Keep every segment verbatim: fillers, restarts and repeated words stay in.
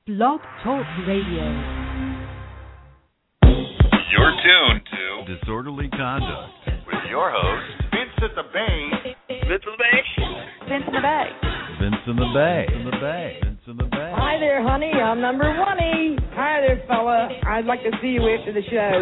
Blog Talk Radio. You're tuned to Disorderly Conduct with your host, Vince at the Bay. Vince in the Bay. Vince in the Bay. Vince in the Bay. In the Bay. Vince in the Bay. Hi there, honey. I'm number one-y. Hi there, fella. I'd like to see you after the show.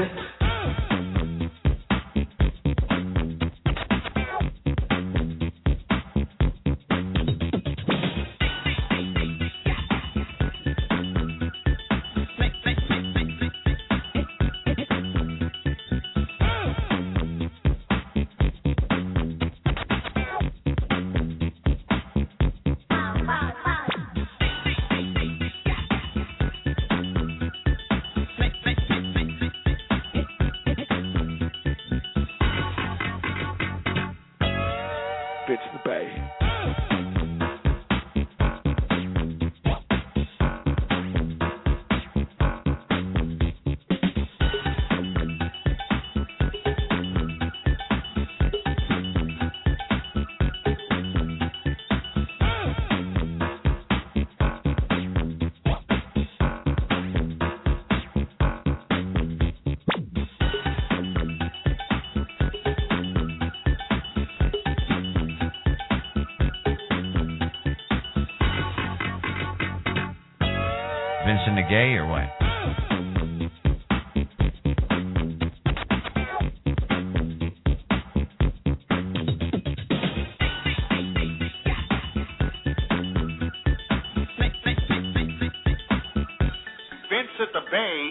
Vincent the Gay or what? Vince at the Bay.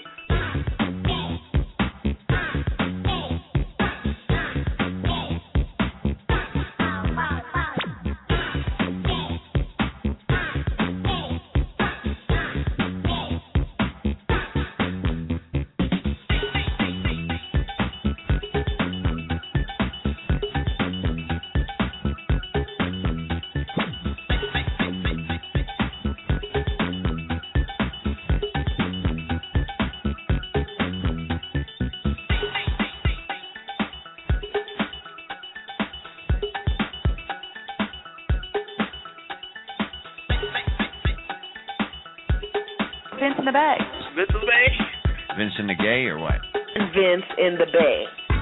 Vince in the Bay. Vince in the Bay. Vincent the Gay or what? Vince in the Bay.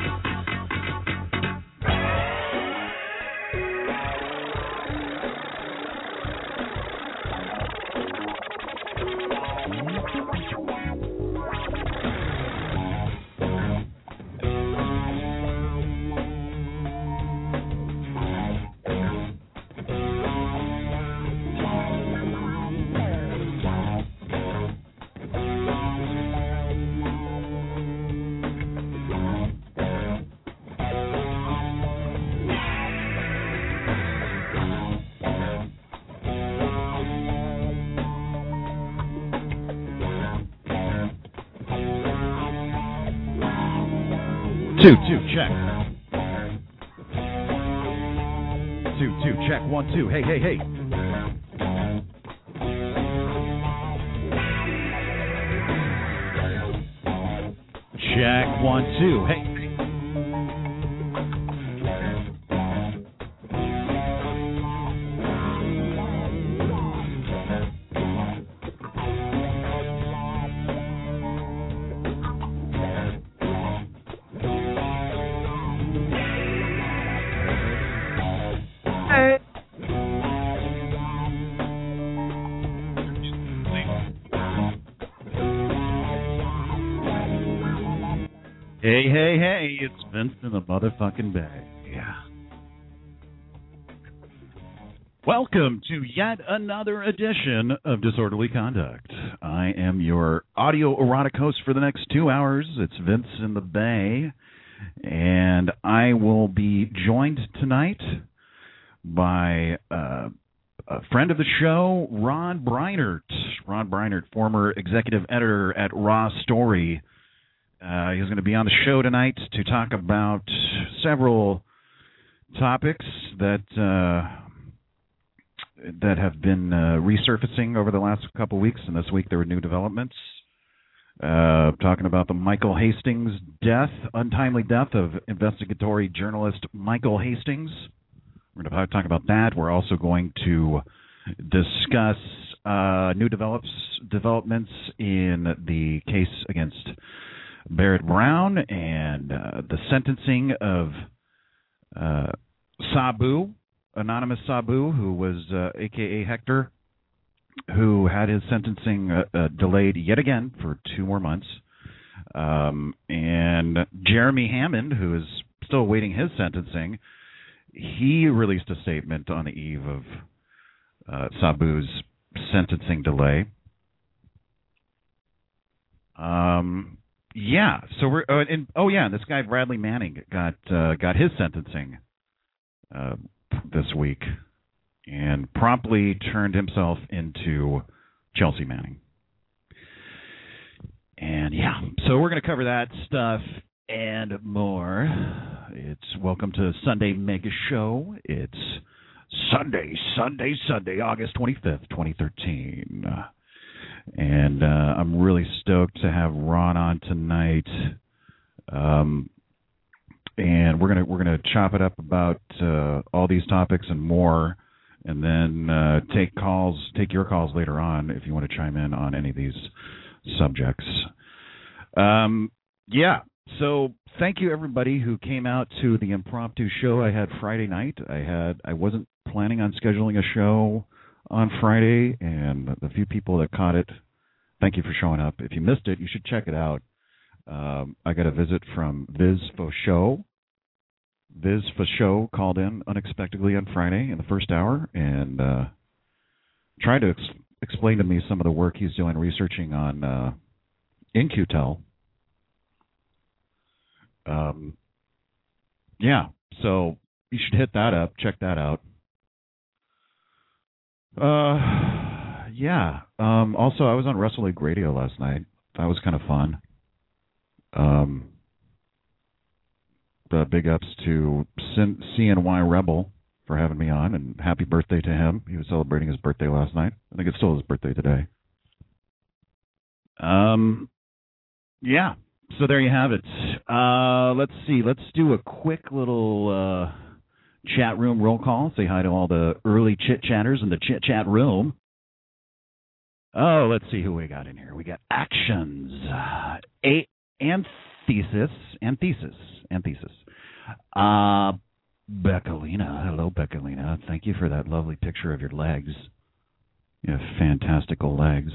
Two, two, check. Two, two, check. One, two. Hey, hey, hey. Check. One, two. Hey. Hey, hey, hey, it's Vince in the motherfucking Bay. Yeah. Welcome to yet another edition of Disorderly Conduct. I am your audio erotic host for the next two hours. It's Vince in the Bay. And I will be joined tonight by uh, a friend of the show, Ron Breinert. Ron Breinert, former executive editor at Raw Story. Uh, he's going to be on the show tonight to talk about several topics that uh, that have been uh, resurfacing over the last couple weeks, and this week there were new developments. Uh, talking about the Michael Hastings death, untimely death of investigatory journalist Michael Hastings. We're going to talk about that. We're also going to discuss uh, new develops developments in the case against Barrett Brown and uh, the sentencing of uh, Sabu, anonymous Sabu, who was uh, A K A Hector, who had his sentencing uh, uh, delayed yet again for two more months. Um, and Jeremy Hammond, who is still awaiting his sentencing, he released a statement on the eve of uh, Sabu's sentencing delay. Um, yeah, so we're uh, and, oh yeah, this guy Bradley Manning got uh, got his sentencing uh, this week, and promptly turned himself into Chelsea Manning. And yeah, so we're going to cover that stuff and more. It's welcome to Sunday Mega Show. It's Sunday, Sunday, Sunday, August twenty-fifth, twenty thirteen. And uh, I'm really stoked to have Ron on tonight. Um, and we're gonna we're gonna chop it up about uh, all these topics and more. And then uh, take calls, take your calls later on if you want to chime in on any of these subjects. Um, yeah, so thank you everybody who came out to the impromptu show I had Friday night. I had I wasn't planning on scheduling a show on Friday, and the few people that caught it, thank you for showing up. If you missed it, you should check it out. Um, I got a visit from Viz Fauchot. Viz Fauchot called in unexpectedly on Friday in the first hour and uh, tried to ex- explain to me some of the work he's doing researching on uh, In Q T E L. Um, yeah, so you should hit that up, check that out. Uh, yeah. Um, also, I was on Wrestle League Radio last night. That was kind of fun. Um. Uh, big ups to C N Y Rebel for having me on, and happy birthday to him. He was celebrating his birthday last night. I think it's still his birthday today. Um, yeah, so there you have it. Uh, let's see. Let's do a quick little uh, chat room roll call. Say hi to all the early chit-chatters in the chit-chat room. Oh, let's see who we got in here. We got Actions, uh, a- Anthesis, Anthesis, Anthesis. Uh, Beckalina. Hello, Beckalina. Thank you for that lovely picture of your legs. You have fantastical legs.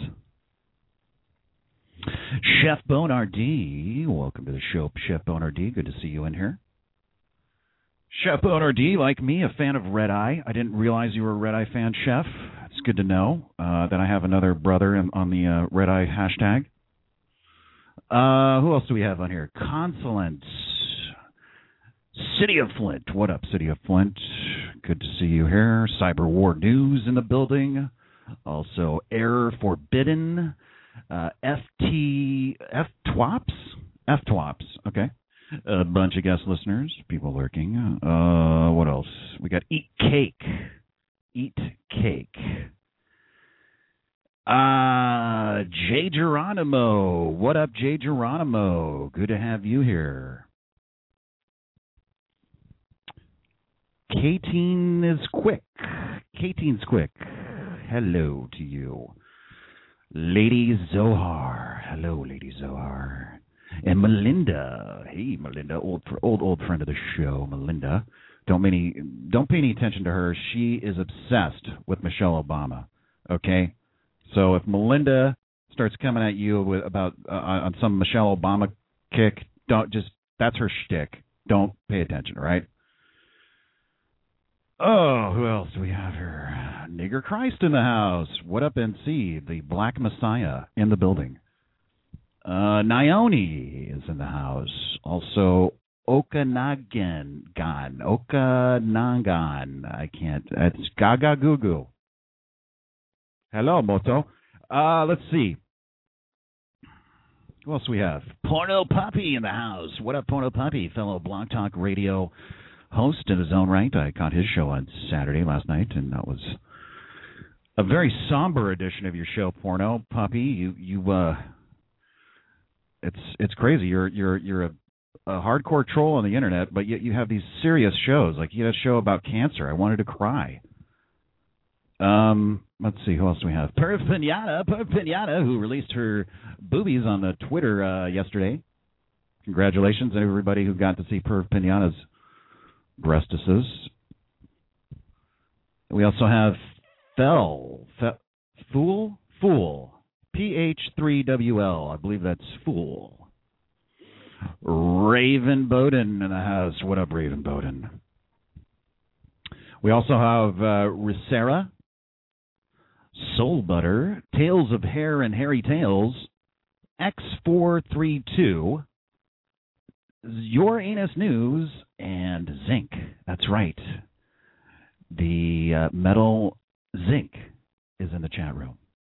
Chef Bonardi. Welcome to the show, Chef Bonardi. Good to see you in here. Chef Bonardi, like me, a fan of Red Eye. I didn't realize you were a Red Eye fan, Chef. It's good to know uh, that I have another brother in, on the uh, Red Eye hashtag. Uh, who else do we have on here? Consulants. City of Flint. What up, City of Flint? Good to see you here. Cyber War News in the building. Also, Error Forbidden. Uh, F T... F T W O P S? F T W O P S. Okay. A bunch of guest listeners. People lurking. Uh, what else? We got Eat Cake. Eat Cake. Uh, Jay Geronimo. What up, Jay Geronimo? Good to have you here. Katine is quick. Katine's quick. Hello to you. Lady Zohar. Hello, Lady Zohar. And Melinda. Hey, Melinda, old old old friend of the show, Melinda. Don't pay any, don't pay any attention to her. She is obsessed with Michelle Obama. Okay? So if Melinda starts coming at you with about uh, on some Michelle Obama kick, don't just that's her shtick. Don't pay attention, all right? Oh, who else do we have here? Nigger Christ in the house. What up, N C? The Black Messiah in the building. Uh, Naoni is in the house. Also, Okanagan. Okanagan. I can't. It's Gaga Goo Goo. Hello, Moto. Uh, let's see. Who else do we have? Porno Puppy in the house. What up, Porno Puppy? Fellow Blog Talk Radio host in his own right. I caught his show on Saturday last night, and that was a very somber edition of your show, Porno Puppy. You, you, uh, it's it's crazy. You're you're you're a, a hardcore troll on the internet, but yet you have these serious shows. Like you had a show about cancer. I wanted to cry. Um, let's see, who else do we have? Perv Pinata, Perv Pinata, who released her boobies on the Twitter uh, yesterday. Congratulations to everybody who got to see Perv Pinata's breastises. We also have Fel, Fe, Fool, Fool, P H three W L. I believe that's Fool. Raven Bowden in the house. What up, Raven Bowden? We also have uh, Ricera, Soul Butter, Tales of Hair and Hairy Tales, X four three two, Your Anus News, and Zinc. That's right. The uh, metal Zinc is in the chat room.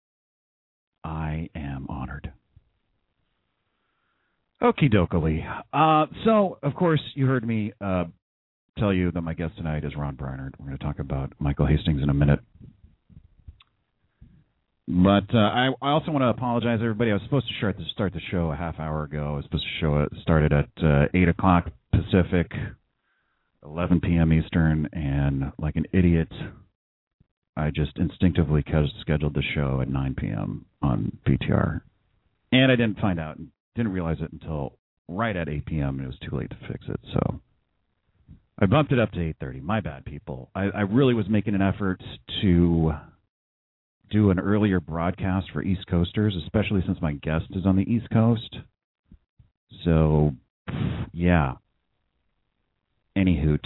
I am honored. Okie dokie. Uh, so, of course, you heard me uh, tell you that my guest tonight is Ron Breinert. We're going to talk about Michael Hastings in a minute. But uh, I, I also want to apologize, everybody. I was supposed to start the, start the show a half hour ago. I was supposed to show it started at uh, eight o'clock Pacific, eleven p.m. Eastern, and like an idiot, I just instinctively scheduled the show at nine p.m. on P T R. And I didn't find out, didn't realize it until right at eight p.m. and it was too late to fix it. So I bumped it up to eight thirty. My bad, people. I, I really was making an effort to do an earlier broadcast for East Coasters, especially since my guest is on the East Coast. So, yeah. Any hoot.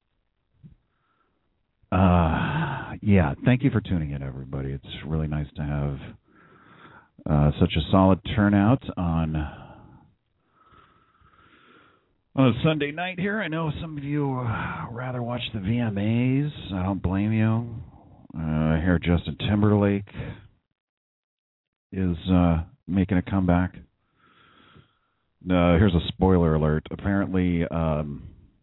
Uh, yeah, thank you for tuning in, everybody. It's really nice to have uh, such a solid turnout on, on a Sunday night here. I know some of you rather watch the V M As. I don't blame you. Uh, I hear Justin Timberlake is uh, making a comeback. Uh, here's a spoiler alert. Apparently, um,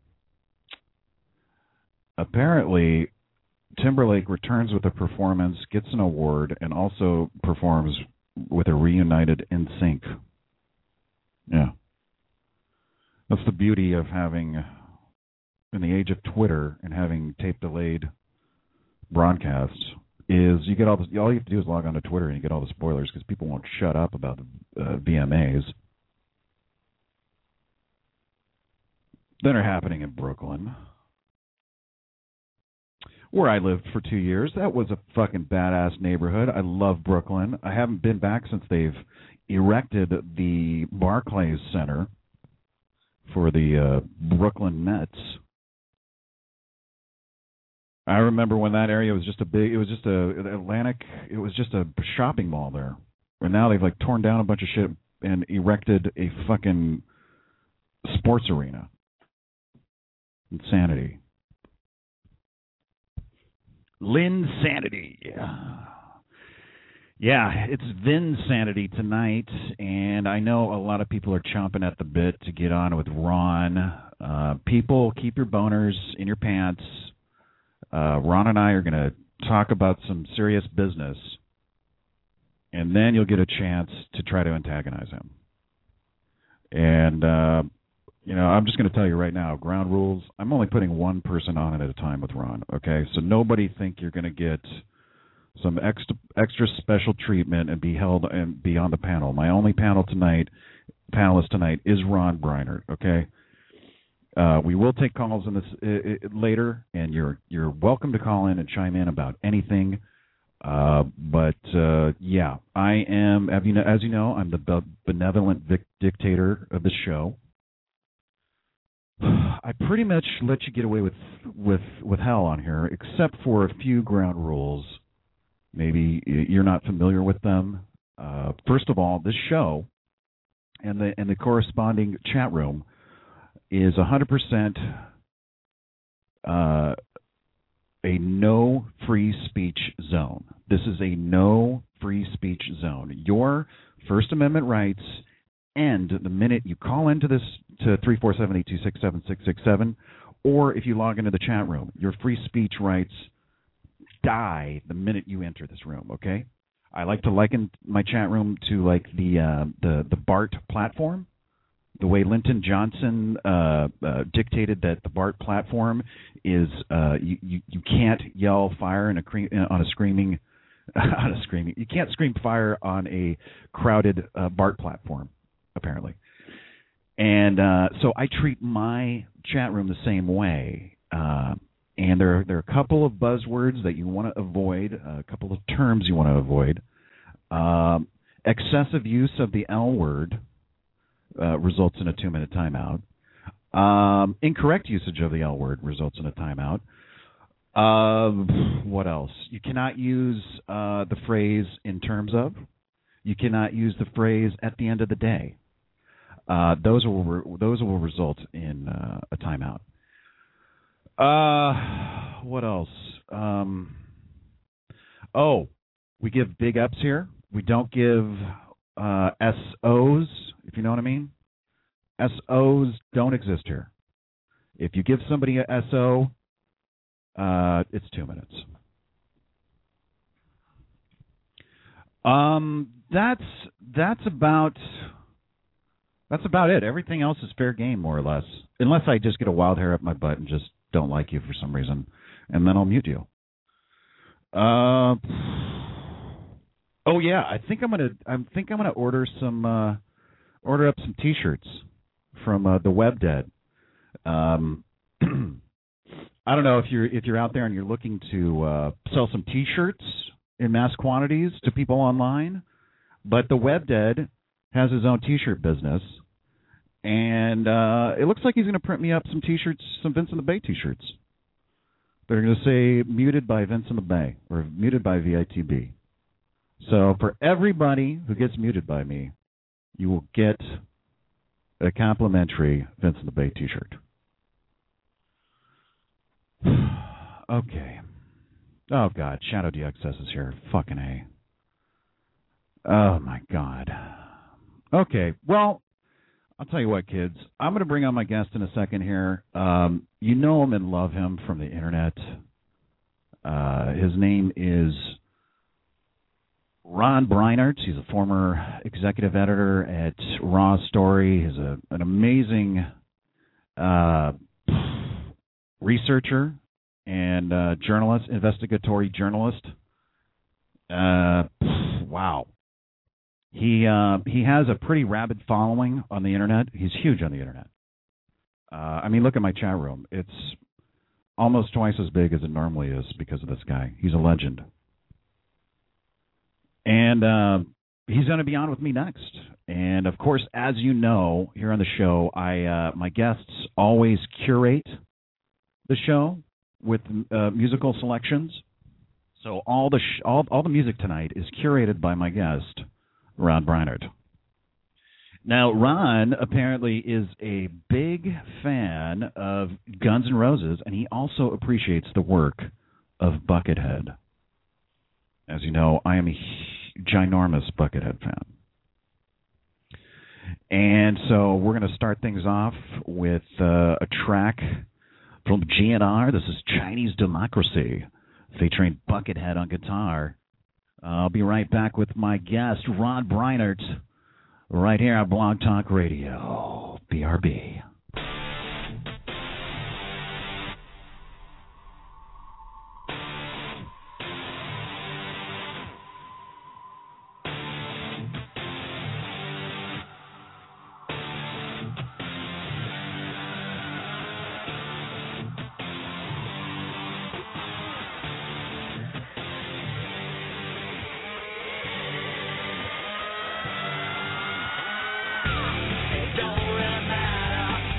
apparently, Timberlake returns with a performance, gets an award, and also performs with a reunited N Sync. Yeah. That's the beauty of having, in the age of Twitter and having tape-delayed broadcasts, is you get all the, all you have to do is log on to Twitter and you get all the spoilers because people won't shut up about the uh, V M As that are happening in Brooklyn, where I lived for two years. That was a fucking badass neighborhood. I love Brooklyn. I haven't been back since they've erected the Barclays Center for the uh, Brooklyn Nets. I remember when that area was just a big, it was just a Atlantic, it was just a shopping mall there. And now they've like torn down a bunch of shit and erected a fucking sports arena. Insanity. Linsanity. Yeah, it's Vinsanity tonight, and I know a lot of people are chomping at the bit to get on with Ron. Uh, people, keep your boners in your pants. Uh, Ron and I are going to talk about some serious business, and then you'll get a chance to try to antagonize him. And, uh, you know, I'm just going to tell you right now, ground rules, I'm only putting one person on it at a time with Ron, okay? So nobody think you're going to get some extra extra special treatment and be held and be on the panel. My only panel tonight, panelist tonight is Ron Breinert, okay? Uh, we will take calls in this uh, later, and you're you're welcome to call in and chime in about anything. Uh, but uh, yeah, I am. As you know, as you know, I'm the benevolent vic- dictator of the show. I pretty much let you get away with with with hell on here, except for a few ground rules. Maybe you're not familiar with them. Uh, first of all, this show and the and the corresponding chat room is one hundred percent uh, a no free speech zone. This is a no free speech zone. Your First Amendment rights end the minute you call into this to three four seven, eight two six, seven six six seven, or if you log into the chat room. Your free speech rights die the minute you enter this room, okay? I like to liken my chat room to like the uh, the, the BART platform. The way Lyndon Johnson uh, uh, dictated that the BART platform is, uh, you, you you can't yell fire in a cre- on a screaming, on a screaming. You can't scream fire on a crowded uh, BART platform, apparently. And uh, so I treat my chat room the same way. Uh, and there are, there are a couple of buzzwords that you want to avoid, a couple of terms you want to avoid. Um, excessive use of the L word uh, results in a two-minute timeout. Um, incorrect usage of the L word results in a timeout. Uh, what else? You cannot use uh, the phrase in terms of. You cannot use the phrase at the end of the day. Uh, those will re- those will result in uh, a timeout. Uh, what else? Um, oh, we give big ups here. We don't give uh, S Os, if you know what I mean. S Os don't exist here. If you give somebody a S O, uh, it's two minutes. Um, that's that's about that's about it. Everything else is fair game, more or less, unless I just get a wild hair up my butt and just don't like you for some reason, and then I'll mute you. Uh, oh yeah, I think I'm gonna I think I'm gonna order some uh, order up some T-shirts from uh, the Web Dead. Um, I don't know if you're if you're out there and you're looking to uh, sell some T-shirts in mass quantities to people online, but the Web Dead has his own T-shirt business, and uh, it looks like he's going to print me up some T-shirts, some Vince in the Bay T-shirts. They're going to say "muted by Vince in the Bay" or "muted by V I T B." So for everybody who gets muted by me, you will get a complimentary Vince in the Bay T-shirt. Okay. Oh, God. Shadow D X S is here. Fucking A. Oh, my God. Okay. Well, I'll tell you what, kids. I'm going to bring on my guest in a second here. Um, you know him and love him from the Internet. Uh, his name is Ron Breinert. He's a former executive editor at Raw Story. He's a, an amazing uh, researcher and uh, journalist, investigatory journalist. Uh, wow. He uh, he has a pretty rabid following on the Internet. He's huge on the Internet. Uh, I mean, look at my chat room. It's almost twice as big as it normally is because of this guy. He's a legend. And uh, he's going to be on with me next. And, of course, as you know, here on the show, I uh, my guests always curate the show with uh, musical selections. So all the sh- all all the music tonight is curated by my guest, Ron Breinert. Now, Ron apparently is a big fan of Guns N' Roses, and he also appreciates the work of Buckethead. As you know, I am a ginormous Buckethead fan. And so we're going to start things off with uh, a track from G N R. This is Chinese Democracy, featuring Buckethead on guitar. I'll be right back with my guest, Ron Breinert, right here on Blog Talk Radio, B R B. Don't really matter.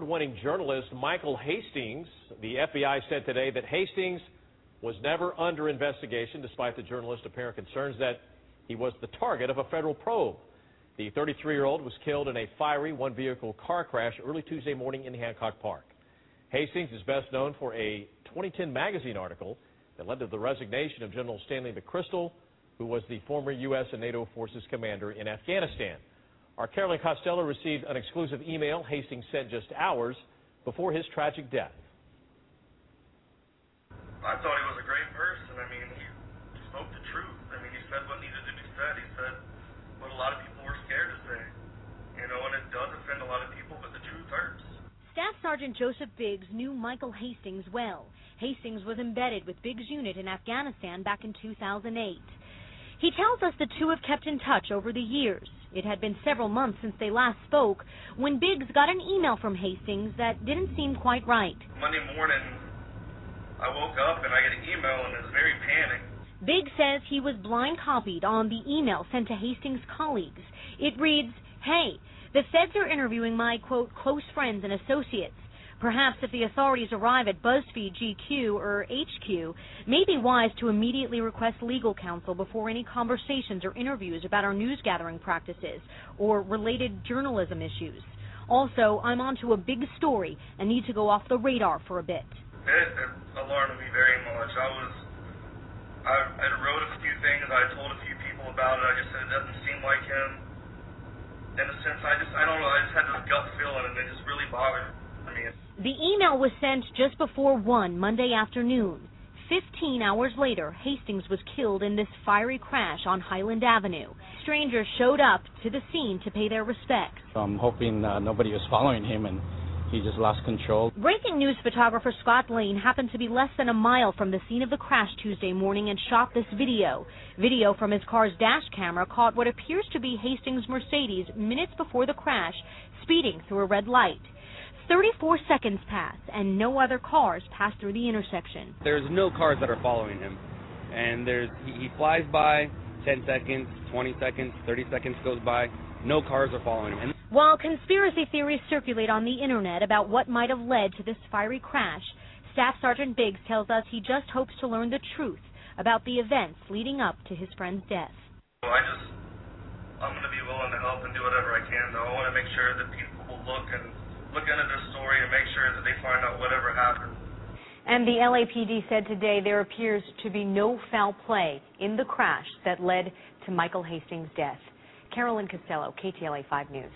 award-winning journalist Michael Hastings. The F B I said today that Hastings was never under investigation, despite the journalist's apparent concerns that he was the target of a federal probe. The thirty-three-year-old was killed in a fiery one-vehicle car crash early Tuesday morning in Hancock Park. Hastings is best known for a twenty ten magazine article that led to the resignation of General Stanley McChrystal, who was the former U S and NATO forces commander in Afghanistan. Our Carolyn Costello received an exclusive email Hastings sent just hours before his tragic death. I thought he was a great person. I mean, he spoke the truth. I mean, he said what needed to be said. He said what a lot of people were scared to say. You know, and it does offend a lot of people, but the truth hurts. Staff Sergeant Joseph Biggs knew Michael Hastings well. Hastings was embedded with Biggs' unit in Afghanistan back in two thousand eight. He tells us the two have kept in touch over the years. It had been several months since they last spoke when Biggs got an email from Hastings that didn't seem quite right. Monday morning, I woke up and I get an email and it was very panicked. Biggs says he was blind copied on the email sent to Hastings' colleagues. It reads, "Hey, the feds are interviewing my, quote, close friends and associates. Perhaps if the authorities arrive at BuzzFeed G Q or H Q, may be wise to immediately request legal counsel before any conversations or interviews about our news gathering practices or related journalism issues. Also, I'm onto a big story and need to go off the radar for a bit." It, it alarmed me very much. I was, I, I wrote a few things, I told a few people about it, I just said it doesn't seem like him. In a sense, I just, I don't know, I just had this gut feeling and it just really bothered me. The email was sent just before one Monday afternoon. Fifteen hours later, Hastings was killed in this fiery crash on Highland Avenue. Strangers showed up to the scene to pay their respects. I'm hoping uh, nobody was following him and he just lost control. Breaking news photographer Scott Lane happened to be less than a mile from the scene of the crash Tuesday morning and shot this video. Video from his car's dash camera caught what appears to be Hastings' Mercedes minutes before the crash, speeding through a red light. thirty-four seconds pass, and no other cars pass through the intersection. There's no cars that are following him, and there's he, he flies by, ten seconds, twenty seconds, thirty seconds goes by, no cars are following him. And while conspiracy theories circulate on the internet about what might have led to this fiery crash, Staff Sergeant Biggs tells us he just hopes to learn the truth about the events leading up to his friend's death. I just, I'm going to be willing to help and do whatever I can, though. I want to make sure that people will look and look into this story and make sure that they find out whatever happened. And the L A P D said today there appears to be no foul play in the crash that led to Michael Hastings' death. Carolyn Costello, K T L A five News.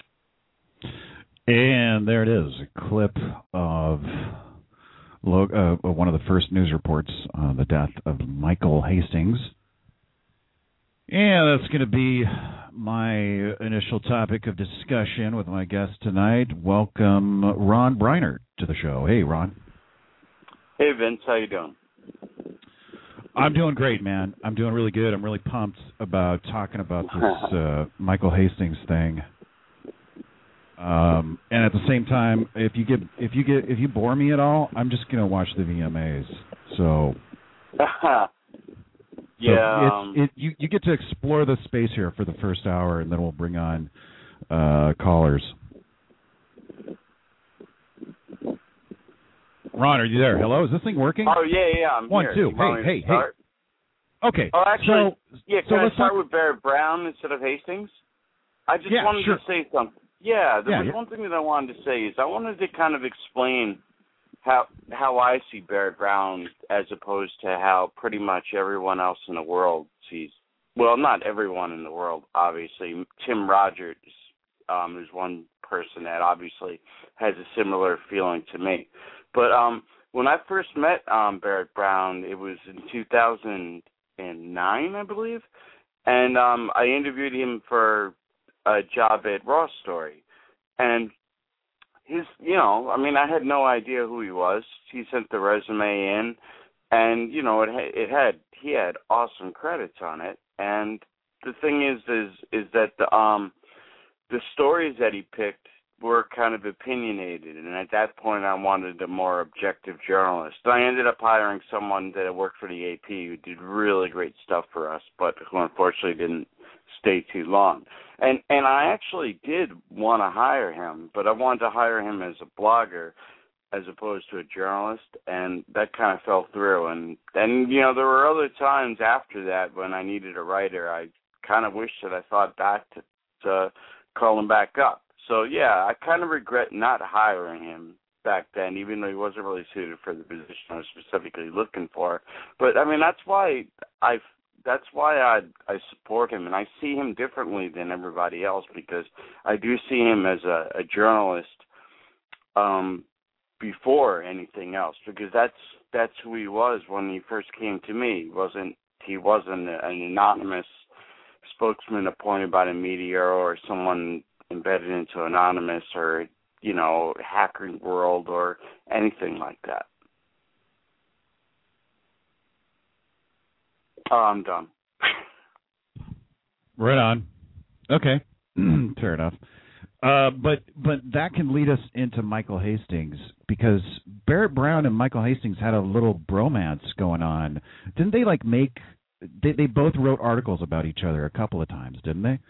And there it is, a clip of uh, one of the first news reports on the death of Michael Hastings. And that's going to be my initial topic of discussion with my guest tonight. Welcome, Ron Breinert, to the show. Hey, Ron. Hey, Vince. How you doing? I'm doing great, man. I'm doing really good. I'm really pumped about talking about this uh, Michael Hastings thing. Um, and at the same time, if you get if you get if you bore me at all, I'm just gonna watch the V M As. So. Yeah, so it's, um, it, you, you get to explore the space here for the first hour, and then we'll bring on uh, callers. Ron, are you there? Hello, is this thing working? Oh, yeah, yeah, I'm One, here. two. You want Hey, me hey, to start? hey. Okay. Oh, actually, so, yeah, so can I let's start talk... with Barrett Brown instead of Hastings? I just yeah, wanted sure. to say something. Yeah, there yeah, was yeah. one thing that I wanted to say is I wanted to kind of explain how how I see Barrett Brown as opposed to how pretty much everyone else in the world sees. Well, not everyone in the world, obviously. Tim Rogers um, is one person that obviously has a similar feeling to me. But um, when I first met um, Barrett Brown, it was in two thousand nine, I believe, and um, I interviewed him for a job at Raw Story. And his, you know, I mean, I had no idea who he was. He sent the resume in, and, you know, it, it had, he had awesome credits on it. And the thing is, is, is that the, um, the stories that he picked were kind of opinionated, and at that point I wanted a more objective journalist. I ended up hiring someone that had worked for the A P who did really great stuff for us, but who unfortunately didn't stay too long. And and I actually did want to hire him, but I wanted to hire him as a blogger as opposed to a journalist, and that kind of fell through. And then, you know, there were other times after that when I needed a writer. I kind of wish that I thought back to, to call him back up. So, yeah, I kind of regret not hiring him back then, even though he wasn't really suited for the position I was specifically looking for. But, I mean, that's why I that's why I I support him, and I see him differently than everybody else, because I do see him as a, a journalist um, before anything else, because that's that's who he was when he first came to me. He wasn't he wasn't an anonymous spokesman appointed by the media or someone embedded into Anonymous or, you know, Hacking World or anything like that. Oh, I'm done. Right on. Okay. Fair enough. Uh, but but that can lead us into Michael Hastings, because Barrett Brown and Michael Hastings had a little bromance going on. Didn't they, like, make they, – they both wrote articles about each other a couple of times, didn't they?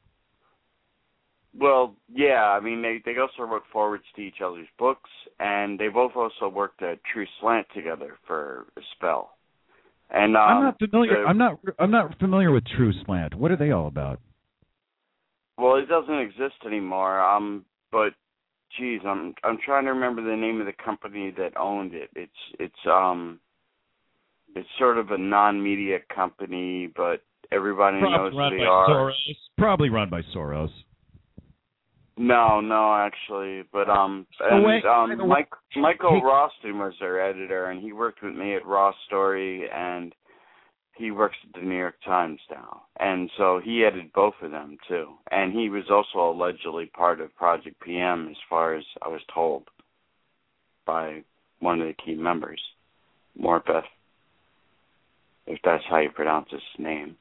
Well, yeah. I mean, they, they also wrote forwards to each other's books, and they both also worked at True Slant together for a spell. And um, I'm not familiar. the, I'm not. I'm not familiar with True Slant. What are they all about? Well, it doesn't exist anymore. Um, but geez, I'm I'm trying to remember the name of the company that owned it. It's it's um, it's sort of a non-media company, but everybody Probably knows run who they by are. Soros. Probably run by Soros. No, no, actually, but um, So and, wait, um, Mike, Michael hey. Roston was their editor, and he worked with me at Raw Story, and he works at the New York Times now, and so he edited both of them too, and he was also allegedly part of Project P M, as far as I was told by one of the key members, Morpeth, if that's how you pronounce his name.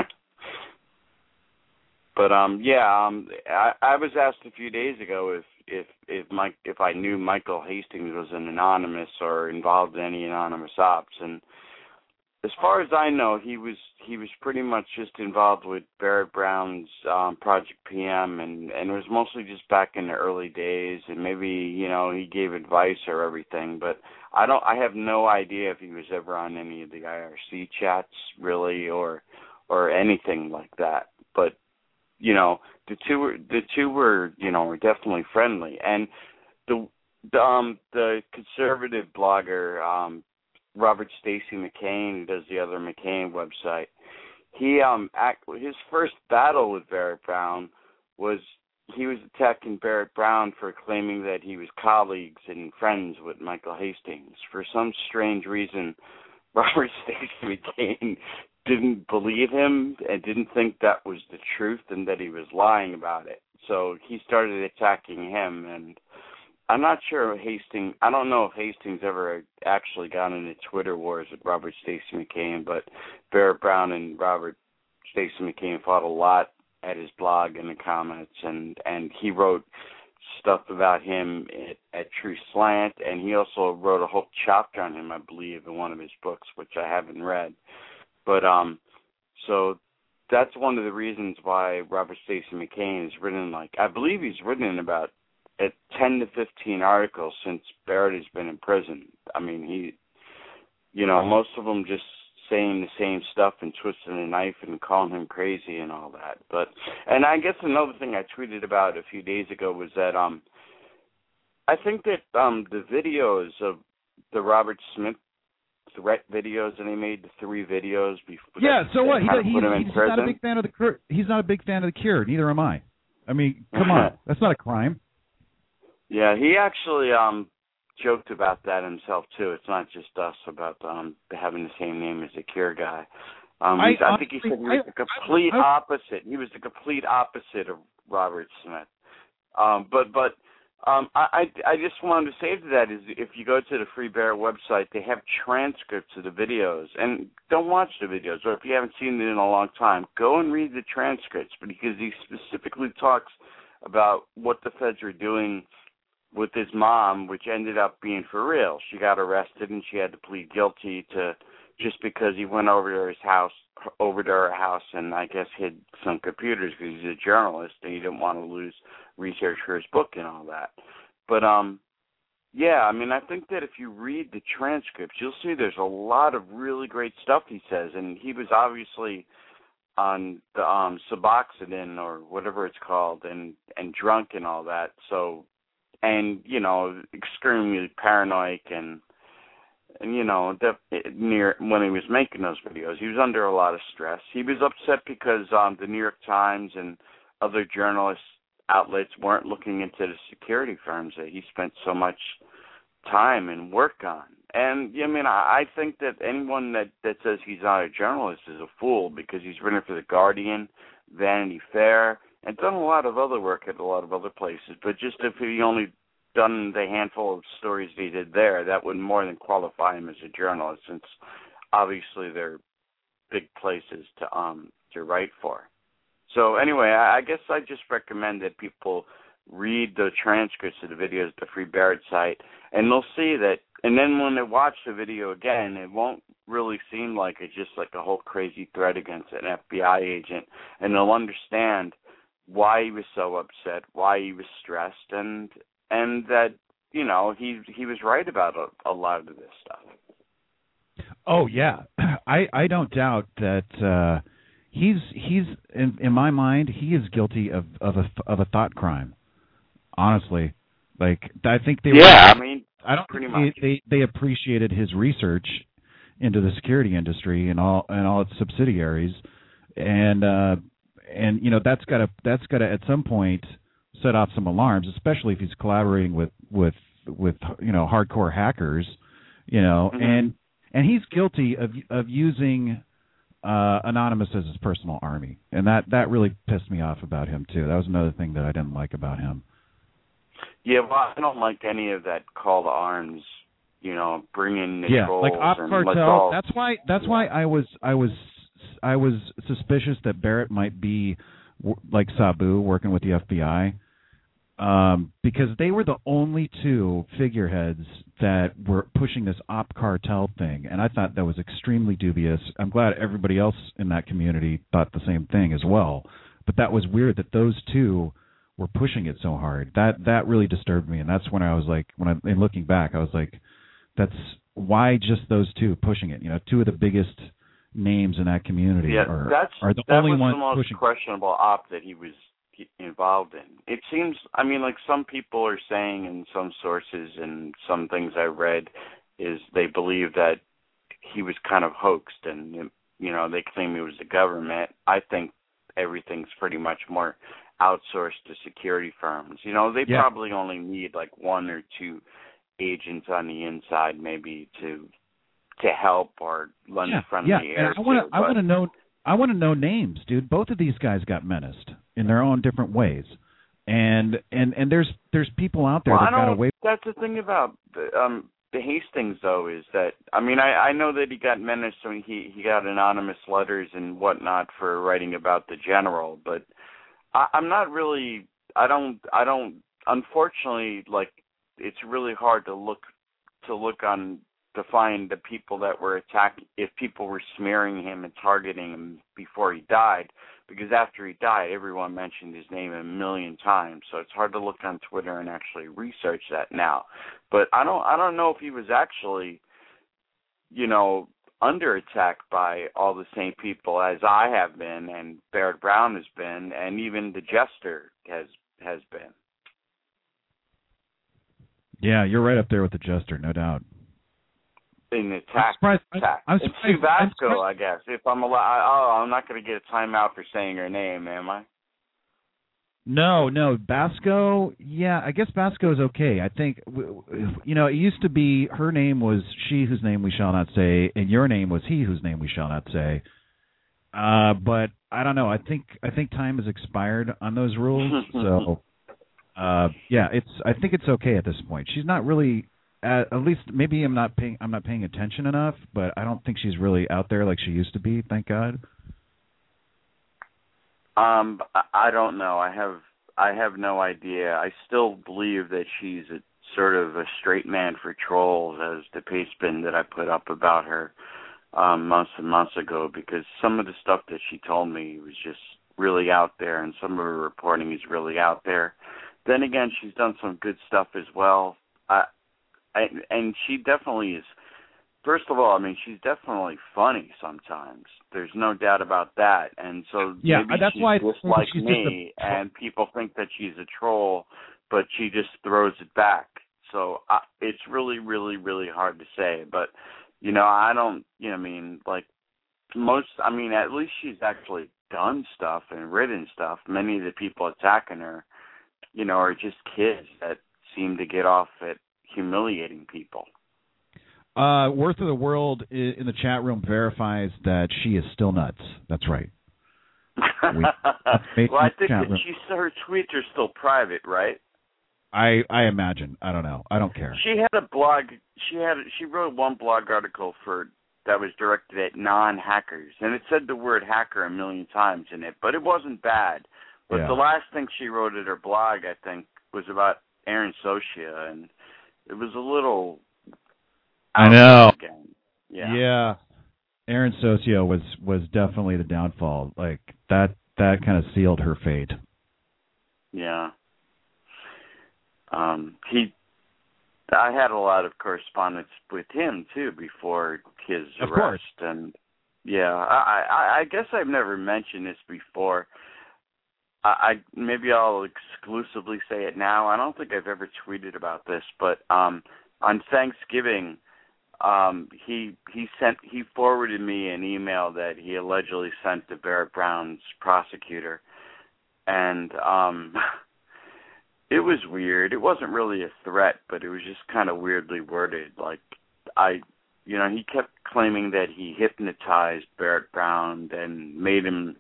But um, yeah, um, I, I was asked a few days ago if if if Mike if I knew Michael Hastings was an anonymous or involved in any anonymous ops, and as far as I know, he was he was pretty much just involved with Barrett Brown's um, Project P M, and and it was mostly just back in the early days, and maybe, you know, he gave advice or everything, but I don't I have no idea if he was ever on any of the I R C chats really or or anything like that, but. You know, the two were the two were you know were definitely friendly, and the the, um, the conservative blogger um, Robert Stacy McCain, who does the other McCain website, he um act, his first battle with Barrett Brown was he was attacking Barrett Brown for claiming that he was colleagues and friends with Michael Hastings. For some strange reason, Robert Stacy McCain didn't believe him and didn't think that was the truth and that he was lying about it. So he started attacking him, and I'm not sure Hastings, I don't know if Hastings ever actually got into Twitter wars with Robert Stacy McCain, but Barrett Brown and Robert Stacy McCain fought a lot at his blog in the comments, and, and he wrote stuff about him at, at True Slant, and he also wrote a whole chapter on him, I believe, in one of his books, which I haven't read. But um, so that's one of the reasons why Robert Stacy McCain has written, like, I believe he's written about at ten to fifteen articles since Barrett has been in prison. I mean, he, you know, most of them just saying the same stuff and twisting a knife and calling him crazy and all that. But, and I guess another thing I tweeted about a few days ago was that um, I think that um, the videos of the Robert Smith threat videos that he made, the three videos before. Yeah, that, so what? He, he's, he's not a big fan of the cure. He's not a big fan of the Cure. Neither am I. I mean, come on, that's not a crime. Yeah, he actually um joked about that himself too. It's not just us about um having the same name as the Cure guy. Um, I, I think he said he was the complete I, I, opposite. He was the complete opposite of Robert Smith. Um, but but. Um, I, I, I just wanted to say to that is if you go to the Free Barrett website, they have transcripts of the videos. And don't watch the videos, or if you haven't seen it in a long time, go and read the transcripts, because he specifically talks about what the feds were doing with his mom, which ended up being for real. She got arrested and she had to plead guilty to just because he went over to his house, over to her house, and I guess hid some computers because he's a journalist and he didn't want to lose research for his book and all that. But um, yeah, I mean, I think that if you read the transcripts, you'll see there's a lot of really great stuff he says, and he was obviously on the um, Suboxone or whatever it's called, and and drunk and all that. So, and you know, extremely paranoid and. And, you know, near when he was making those videos, he was under a lot of stress. He was upset because um, the New York Times and other journalist outlets weren't looking into the security firms that he spent so much time and work on. And, I mean, I, I think that anyone that, that says he's not a journalist is a fool because he's written for The Guardian, Vanity Fair, and done a lot of other work at a lot of other places. But just if he only done the handful of stories he did there, that would more than qualify him as a journalist, since obviously they're big places to um to write for. So anyway, I, I guess I just recommend that people read the transcripts of the videos at the Free Barrett site, and they'll see that. And then when they watch the video again, it won't really seem like it's just like a whole crazy threat against an F B I agent, and they'll understand why he was so upset, why he was stressed, and and that, you know, he he was right about a, a lot of this stuff. Oh yeah, I I don't doubt that uh, he's he's in, in my mind he is guilty of of a of a thought crime. Honestly, like I think they yeah, were, I mean I don't pretty think much they, they they appreciated his research into the security industry and all and all its subsidiaries, and uh, and you know that's got to that's got to at some point set off some alarms, especially if he's collaborating with, with, with you know, hardcore hackers, you know, mm-hmm. and and he's guilty of of using uh, Anonymous as his personal army, and that, that really pissed me off about him too. That was another thing that I didn't like about him. Yeah, well, I don't like any of that call to arms, you know, bring in the yeah, trolls like Op and Cartel. all... That's why. That's yeah. why I was I was I was suspicious that Barrett might be like Sabu working with the F B I. Um, because they were the only two figureheads that were pushing this Op Cartel thing, and I thought that was extremely dubious. I'm glad everybody else in that community thought the same thing as well, but that was weird that those two were pushing it so hard. That that really disturbed me, and that's when I was like, when I, in looking back, I was like, that's why just those two pushing it. You know, two of the biggest names in that community yeah, are, that's, are the that only was ones the most pushing. questionable op that he was involved in. It seems, I mean, like some people are saying in some sources and some things I read is they believe that he was kind of hoaxed and, you know, they claim it was the government. I think everything's pretty much more outsourced to security firms. You know, they yeah. probably only need like one or two agents on the inside maybe to to help or lend yeah. a friendly yeah. ear. And I want to I but... want to know I want to know names, dude. Both of these guys got menaced in their own different ways, and and and there's there's people out there well, that I got away. That's the thing about the, um, the Hastings, though, is that I mean I, I know that he got menaced, so he he got anonymous letters and whatnot for writing about the general, but I, I'm not really. I don't. I don't. Unfortunately, like it's really hard to look to look on. to find the people that were attacking, if people were smearing him and targeting him before he died, because after he died, everyone mentioned his name a million times. So it's hard to look on Twitter and actually research that now. But I don't, I don't know if he was actually, you know, under attack by all the same people as I have been, and Barrett Brown has been, and even the Jester has has been. Yeah, you're right up there with the Jester, no doubt. In attack, I'm attack. I'm it's Sue Vasco, I guess. If I'm allowed, oh, I'm not going to get a timeout for saying her name, am I? No, no, Basco. Yeah, I guess Basco is okay. I think, you know, it used to be her name was she whose name we shall not say, and your name was he whose name we shall not say. Uh, but I don't know. I think I think time has expired on those rules. So, uh, yeah, it's. I think it's okay at this point. She's not really. At, at least maybe I'm not paying I'm not paying attention enough, but I don't think she's really out there like she used to be. Thank God. Um, I don't know. I have I have no idea. I still believe that she's a sort of a straight man for trolls, as the paste bin that I put up about her um, months and months ago, because some of the stuff that she told me was just really out there, and some of her reporting is really out there. Then again, she's done some good stuff as well. I, I, and she definitely is. First of all, I mean, she's definitely funny sometimes. There's no doubt about that. And so yeah, maybe that's she's why just like she's me, just a... and people think that she's a troll, but she just throws it back. So I, it's really, really, really hard to say. But, you know, I don't, you know, I mean, like most, I mean, at least she's actually done stuff and written stuff. Many of the people attacking her, you know, are just kids that seem to get off at humiliating people. Uh, Worth of the World in the chat room verifies that she is still nuts. That's right. We, well, I think that she, her tweets are still private, right? I I imagine. I don't know. I don't care. She had a blog. She had she wrote one blog article for that was directed at non-hackers, and it said the word hacker a million times in it, but it wasn't bad. But yeah. the last thing she wrote at her blog, I think, was about Aaron Socia, and it was a little. I know. Again. Yeah. Yeah. Aaron Socio was, was definitely the downfall. Like that that kind of sealed her fate. Yeah. Um he I had a lot of correspondence with him too before his of arrest. Course. And yeah, I, I I guess I've never mentioned this before. I, I maybe I'll exclusively say it now. I don't think I've ever tweeted about this, but um on Thanksgiving Um, he he sent he forwarded me an email that he allegedly sent to Barrett Brown's prosecutor, and um, it was weird. It wasn't really a threat, but it was just kind of weirdly worded. Like I, you know, he kept claiming that he hypnotized Barrett Brown and made him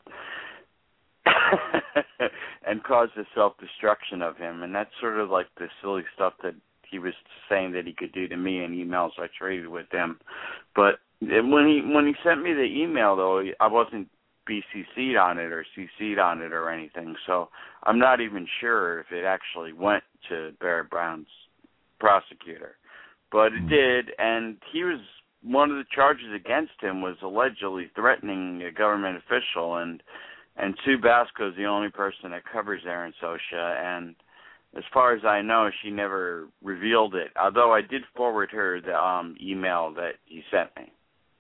and caused the self-destruction of him, and that's sort of like the silly stuff that he was saying that he could do to me in emails I traded with him. But when he when he sent me the email, though, I wasn't B C C'd on it or C C'd on it or anything, so I'm not even sure if it actually went to Barrett Brown's prosecutor. But it did, and he was one of the charges against him was allegedly threatening a government official, and and Sue Basco is the only person that covers Aaron Socia, and as far as I know, she never revealed it, although I did forward her the um, email that he sent me.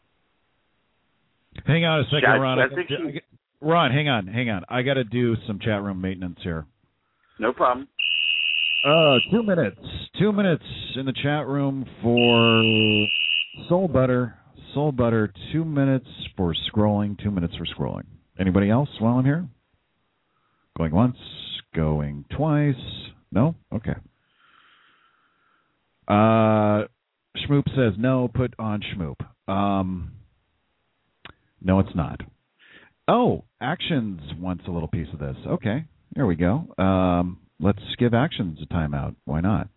Hang on a second, I, Ron. I I, think I, she, Ron, hang on, hang on. I got to do some chat room maintenance here. No problem. Uh, two minutes. Two minutes in the chat room for Soul Butter. Soul Butter, two minutes for scrolling, two minutes for scrolling. Anybody else while I'm here? Going once, going twice. No? Okay. Uh, Schmoop says no, put on Schmoop. Um, no, it's not. Oh, Actions wants a little piece of this. Okay, here we go. Um, let's give Actions a timeout. Why not?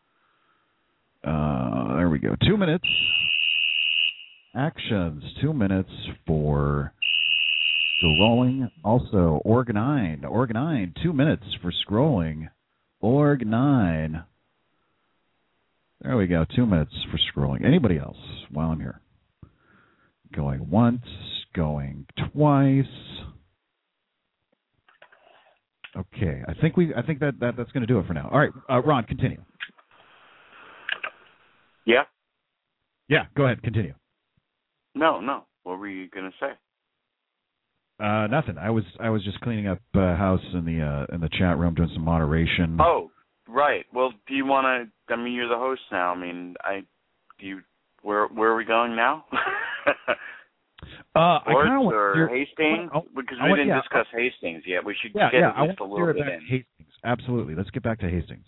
Uh, there we go. Two minutes. Actions, two minutes for scrolling. Also, Org nine. Org nine, two minutes for scrolling. Org nine. There we go. Two minutes for scrolling. Anybody else while I'm here? Going once, going twice. Okay, I think we. I think that, that that's going to do it for now. All right, uh, Ron, continue. Yeah. Yeah, go ahead. Continue. No, no. What were you going to say? Uh, nothing. I was I was just cleaning up uh, house in the uh, in the chat room, doing some moderation. Oh, right. Well, do you want to? I mean, you're the host now. I mean, I do. You, where where are we going now? uh, I kind of or Hastings oh, because I we want, didn't yeah, discuss I, Hastings yet. We should yeah, get yeah, at least I a want little to bit back in. Hastings. Absolutely. Let's get back to Hastings.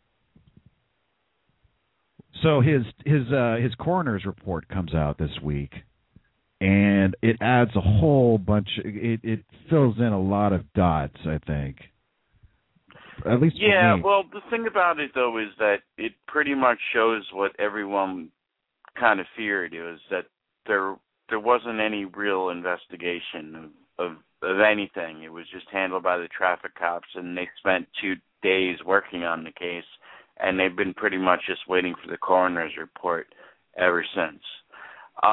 So his his uh, his coroner's report comes out this week. And it adds a whole bunch. It, it fills in a lot of dots, I think. At least yeah. for me. Well, the thing about it though is that it pretty much shows what everyone kind of feared. It was that there there wasn't any real investigation of, of of anything. It was just handled by the traffic cops, and they spent two days working on the case, and they've been pretty much just waiting for the coroner's report ever since. Um,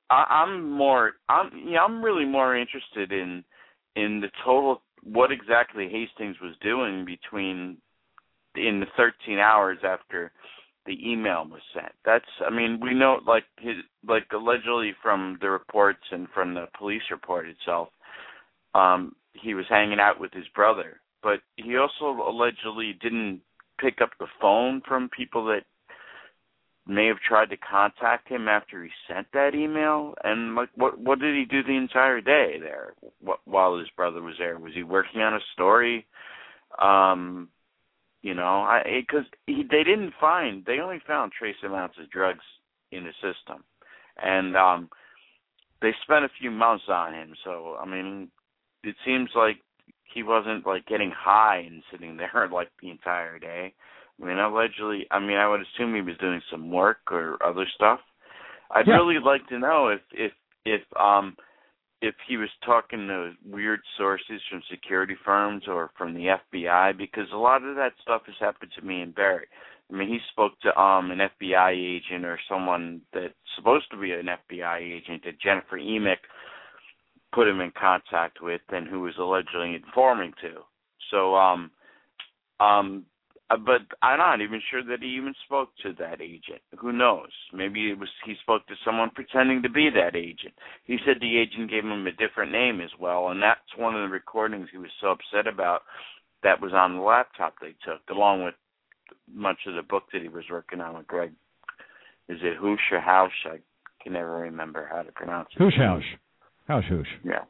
I, I'm more. I'm. Yeah, I'm really more interested in in the total what exactly Hastings was doing between in the thirteen hours after the email was sent. That's. I mean, we know like his like allegedly from the reports and from the police report itself, um, he was hanging out with his brother, but he also allegedly didn't pick up the phone from people that may have tried to contact him after he sent that email. And like, what what did he do the entire day there wh- while his brother was there? Was he working on a story? Um, you know, I because he they didn't find they only found trace amounts of drugs in the system, and um, they spent a few months on him. So I mean, it seems like he wasn't like getting high and sitting there like the entire day. I mean, allegedly, I mean, I would assume he was doing some work or other stuff. I'd yeah. really like to know if if if um if he was talking to weird sources from security firms or from the F B I, because a lot of that stuff has happened to me and Barry. I mean, he spoke to um an F B I agent or someone that's supposed to be an F B I agent that Jennifer Emick put him in contact with and who was allegedly informing to. So, um, um, but I'm not even sure that he even spoke to that agent. Who knows? Maybe it was he spoke to someone pretending to be that agent. He said the agent gave him a different name as well, and that's one of the recordings he was so upset about that was on the laptop they took, along with much of the book that he was working on with Greg. Is it Hoosh or Hausch? I can never remember how to pronounce it. Hoosh Hausch. How's Hoosh? Yeah.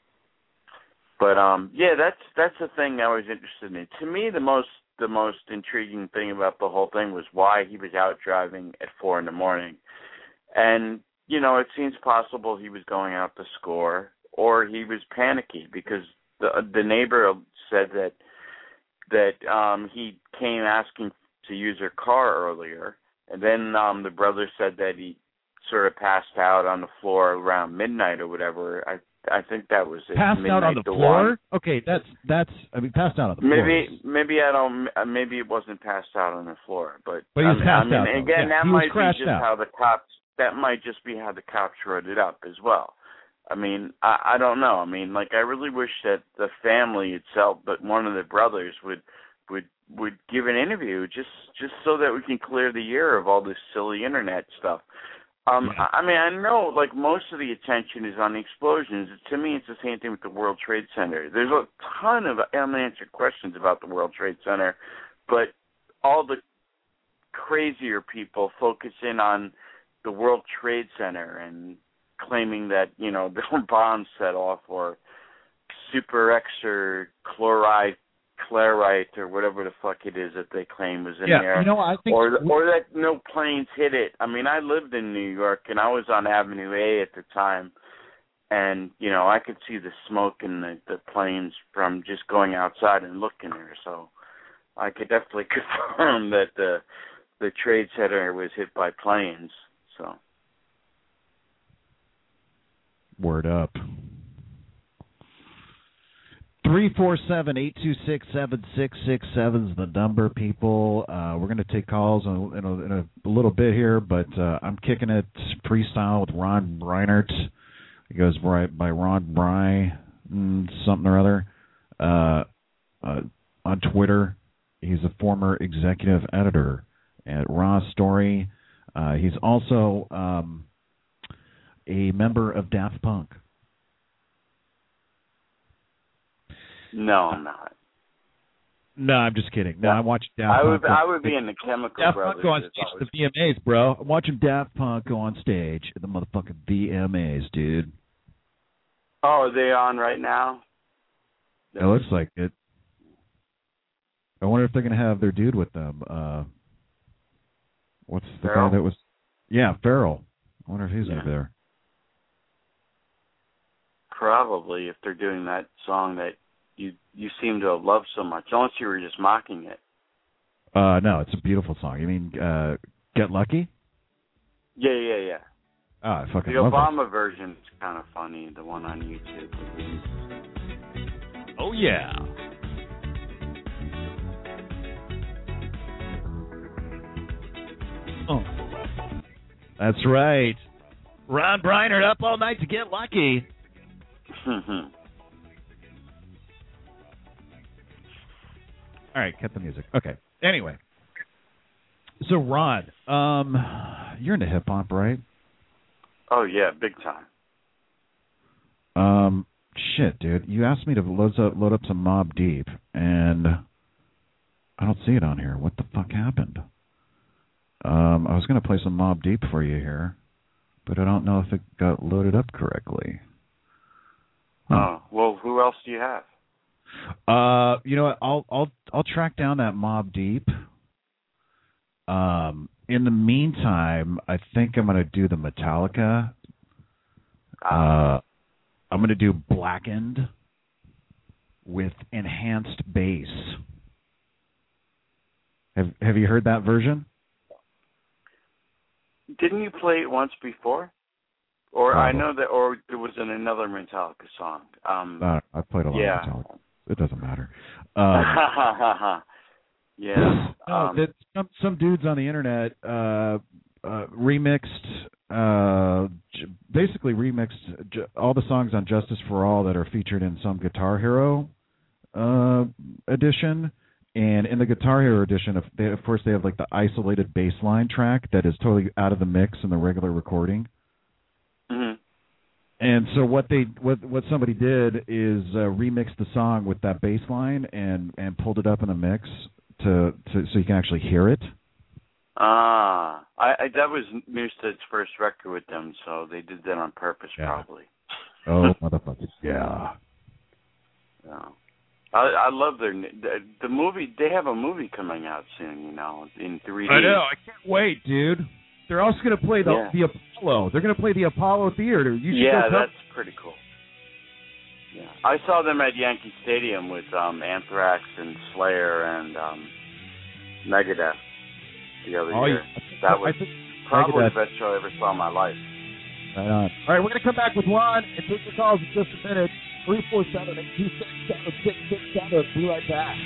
But um, yeah, that's that's the thing I was interested in. To me, the most the most intriguing thing about the whole thing was why he was out driving at four in the morning, and you know, it seems possible he was going out to score, or he was panicky because the the neighbor said that that um, he came asking to use her car earlier, and then um, the brother said that he sort of passed out on the floor around midnight or whatever. I I think that was it. Passed out on the floor? One. Okay, that's that's. I mean, passed out on the floor. Maybe maybe I don't. Maybe it wasn't passed out on the floor, but but he was I mean, passed I mean, out. Again, yeah, that might be just out. how the cops. That might just be how the cops wrote it up as well. I mean, I, I don't know. I mean, like I really wish that the family itself, but one of the brothers would would would give an interview just just so that we can clear the air of all this silly internet stuff. Um, yeah. I mean, I know, like, most of the attention is on the explosions. To me, it's the same thing with the World Trade Center. There's a ton of unanswered questions about the World Trade Center, but all the crazier people focus in on the World Trade Center and claiming that, you know, there were bombs set off or Super X or chloride, Clarite or whatever the fuck it is that they claim was in yeah, there, you know, I think or or that no planes hit it. I mean, I lived in New York and I was on Avenue A at the time, and you know I could see the smoke and the, the planes from just going outside and looking there. So I could definitely confirm that the the Trade Center was hit by planes. So word up. three four seven, eight two six, seven six six seven is the number, people. Uh, we're going to take calls in, in, a, in a little bit here, but uh, I'm kicking it freestyle with Ron Breinert. He goes by, by Ron Bry, something or other, uh, uh, on Twitter. He's a former executive editor at Raw Story. Uh, he's also um, a member of Daft Punk. No, I'm not. No, I'm just kidding. No, I watch Daft I Punk. would, I would be in the Chemical Daft Brothers. Punk go on stage at the V M As, bro. I'm watching Daft Punk go on stage at the motherfucking V M As, dude. Oh, are they on right now? It looks like it. I wonder if they're going to have their dude with them. Uh, what's the Farrell? guy that was... Yeah, Farrell. I wonder if he's yeah. over there. Probably, if they're doing that song that you you seem to have loved so much, unless you were just mocking it. Uh, no, it's a beautiful song. You mean uh, Get Lucky? Yeah, yeah, yeah. Oh, I fucking the love Obama it. version is kind of funny, the one on YouTube. Oh, yeah. Oh. That's right. Ron Briner up all night to get lucky. Mm-hmm. All right, cut the music. Okay. Anyway, so Ron, um, you're into hip hop, right? Oh yeah, big time. Um, shit, dude. You asked me to load up load up some Mobb Deep, and I don't see it on here. What the fuck happened? Um, I was gonna play some Mobb Deep for you here, but I don't know if it got loaded up correctly. Huh. Oh well, who else do you have? Uh, you know what? I'll I'll I'll track down that Mobb Deep. Um, in the meantime, I think I'm gonna do the Metallica. Uh, I'm gonna do Blackened with enhanced bass. Have Have you heard that version? Didn't you play it once before? Or Probably. I know that, or it was in another Metallica song. Um, uh, I played a lot yeah. of Metallica. It doesn't matter. Um, yeah. No, um, that some some dudes on the internet uh, uh, remixed, uh, j- basically remixed j- all the songs on Justice for All that are featured in some Guitar Hero uh, edition. And in the Guitar Hero edition, of, they, of course, they have like the isolated bass line track that is totally out of the mix in the regular recording. Mm-hmm. And so what they what what somebody did is uh, remix the song with that bass line and, and pulled it up in a mix to, to so you can actually hear it. Ah, I, I that was Newsted's first record with them, so they did that on purpose, Yeah. probably. Oh, motherfuckers! Yeah. Yeah. I I love their the, the movie. They have a movie coming out soon, you know, in three D. I know. I can't wait, dude. They're also going to play the Yeah. the Apollo. They're going to play the Apollo Theater. You should Yeah, go come- that's pretty cool. Yeah, I saw them at Yankee Stadium with um, Anthrax and Slayer and um, Megadeth the other Oh, year. yeah. That was I think probably Megadeth. the best show I ever saw in my life. Right on. All right, we're going to come back with Ron and take your calls in just a minute. three four seven, eight two six, seven six six seven. Be right back.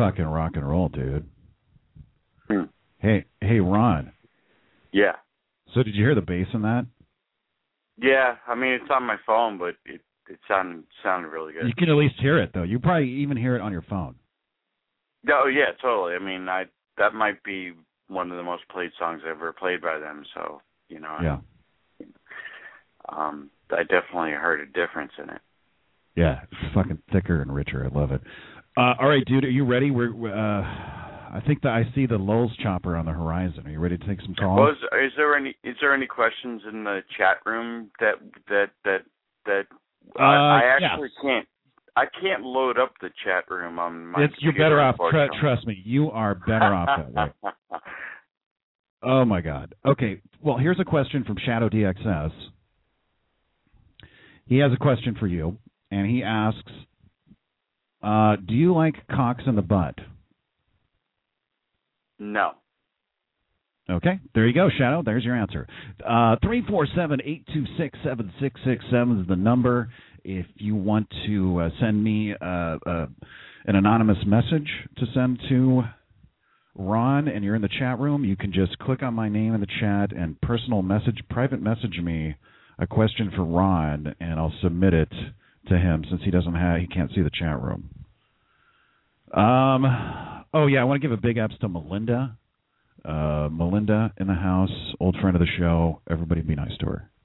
fucking rock and roll, dude. Hmm. Hey, hey, Ron. Yeah. So did you hear the bass in that? Yeah, I mean, it's on my phone, but it, it sounded, sounded really good. You can at least hear it, though. You probably even hear it on your phone. Oh, yeah, totally. I mean, I that might be one of the most played songs ever played by them, so, you know. Yeah. Um, I definitely heard a difference in it. Yeah, it's fucking thicker and richer. I love it. Uh, all right, dude, are you ready? We're, uh, I think that I see the Lulz chopper on the horizon. Are you ready to take some calls? Well, is, is there any is there any questions in the chat room that that that that uh, I, I actually yes. can't I can't load up the chat room on my It's, you're computer, better off. Tr- unfortunately. trust me, you are better off that way. Oh my God. Okay. Well, here's a question from Shadow D X S. He has a question for you, and he asks, uh, "Do you like cocks in the butt?" No. Okay, there you go, Shadow. There's your answer. Uh, three four seven, eight two six, seven six six seven is the number. If you want to uh, send me uh, uh, an anonymous message to send to Ron and you're in the chat room, you can just click on my name in the chat and personal message, private message me a question for Ron, and I'll submit it to him since he doesn't have, he can't see the chat room. Um. Oh, yeah, I want to give a big ups to Melinda. Uh, Melinda in the house, old friend of the show. Everybody be nice to her.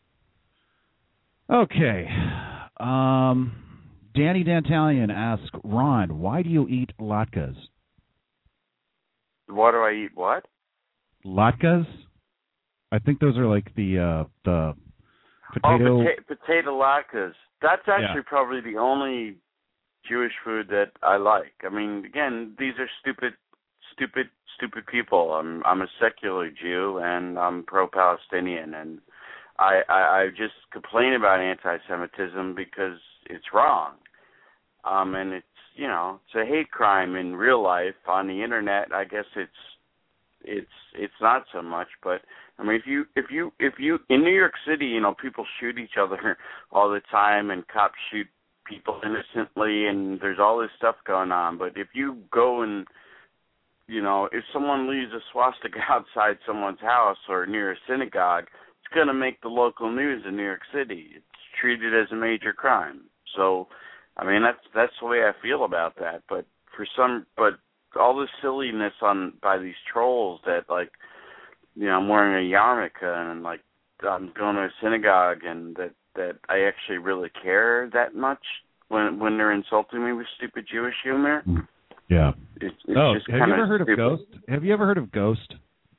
Okay. Um, Danny Dantalian asks, Ron, why do you eat latkes? Why do I eat what? Latkes? I think those are like the uh, the potato... Oh, pota- potato latkes. That's actually Yeah. probably the only Jewish food that I like. I mean, again, these are stupid, stupid, stupid people. I'm I'm a secular Jew and I'm pro-Palestinian, and I, I, I just complain about anti-Semitism because it's wrong. Um, and it's, you know, it's a hate crime in real life. On the internet, I guess it's it's it's not so much. But I mean, if you if you if you in New York City, you know, people shoot each other all the time, and cops shoot people innocently, and there's all this stuff going on. But if you go and, you know, if someone leaves a swastika outside someone's house or near a synagogue, it's going to make the local news in New York City. It's treated as a major crime. So, I mean, that's that's the way I feel about that. But for some, but all this silliness on by these trolls that, like, you know, I'm wearing a yarmulke and, like, I'm going to a synagogue, and that, that I actually really care that much when when they're insulting me with stupid Jewish humor. Yeah. It's, it's oh, just have you ever heard stupid. of Ghost? Have you ever heard of Ghost?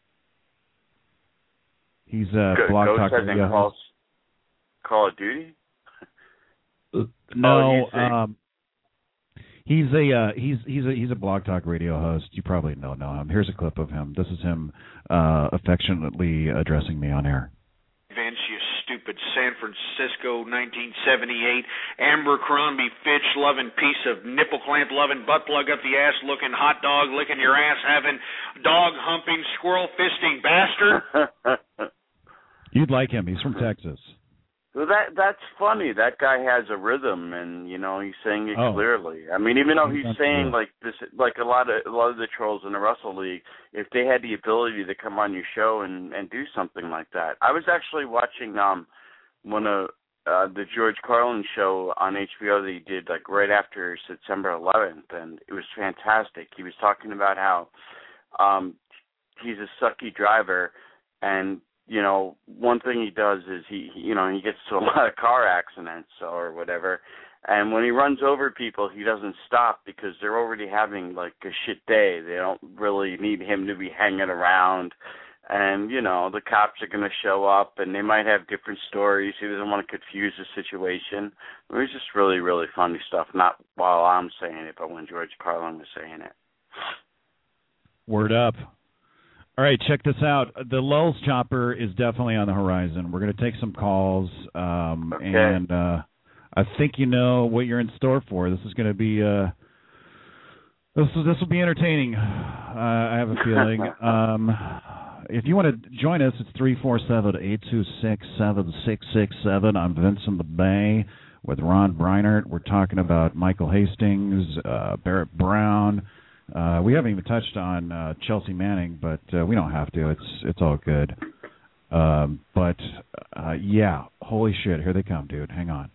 He's a Go- blog Ghost talker. as in Yeah. Call, Call of Duty? No, Oh, he's a- um, he's a uh, he's he's a he's a blog talk radio host. You probably don't know him. Here's a clip of him. This is him uh, affectionately addressing me on air. Vince, you stupid San Francisco nineteen seventy-eight Amber Crombie Fitch loving piece of nipple clamp loving butt plug up the ass looking hot dog licking your ass having dog humping squirrel fisting bastard. You'd like him. He's from Texas. Well, that that's funny. That guy has a rhythm, and you know he's saying it Oh. clearly. I mean, even though he's That's saying good. like this, like a lot of a lot of the trolls in the Russell League, if they had the ability to come on your show and and do something like that. I was actually watching um one of uh, the George Carlin show on H B O that he did like right after September eleventh, and it was fantastic. He was talking about how um he's a sucky driver, and you know, one thing he does is he, he, you know, he gets to a lot of car accidents or whatever, and when he runs over people, he doesn't stop because they're already having, like, a shit day. They don't really need him to be hanging around, and, you know, the cops are going to show up, and they might have different stories. He doesn't want to confuse the situation. It was just really, really funny stuff, not while I'm saying it, but when George Carlin was saying it. Word up. All right, check this out. The Lulz chopper is definitely on the horizon. We're going to take some calls, um, Okay. and uh, I think you know what you're in store for. This is going to be uh, this is, this will be entertaining. Uh, I have a feeling. um, if you want to join us, it's three four seven, eight two six, seven six six seven. I'm Vincent the Bay with Ron Breinert. We're talking about Michael Hastings, uh, Barrett Brown, Uh, we haven't even touched on uh, Chelsea Manning, but uh, we don't have to. It's it's all good. Um, but uh, yeah, holy shit, here they come, dude. Hang on.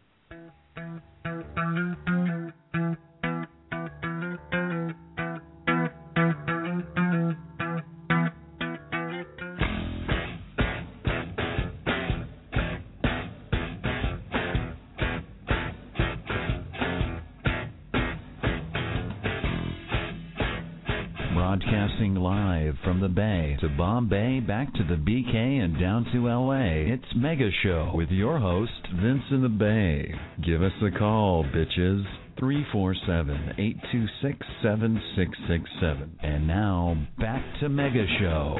Broadcasting live from the Bay to Bombay, back to the B K, and down to L A. It's Mega Show with your host, Vince in the Bay. Give us a call, bitches. three four seven, eight two six, seven six six seven. And now, back to Mega Show.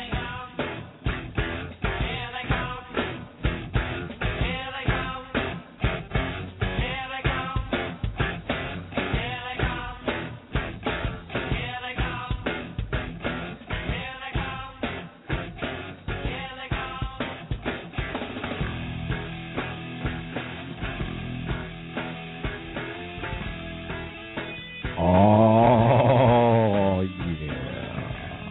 Oh, yeah.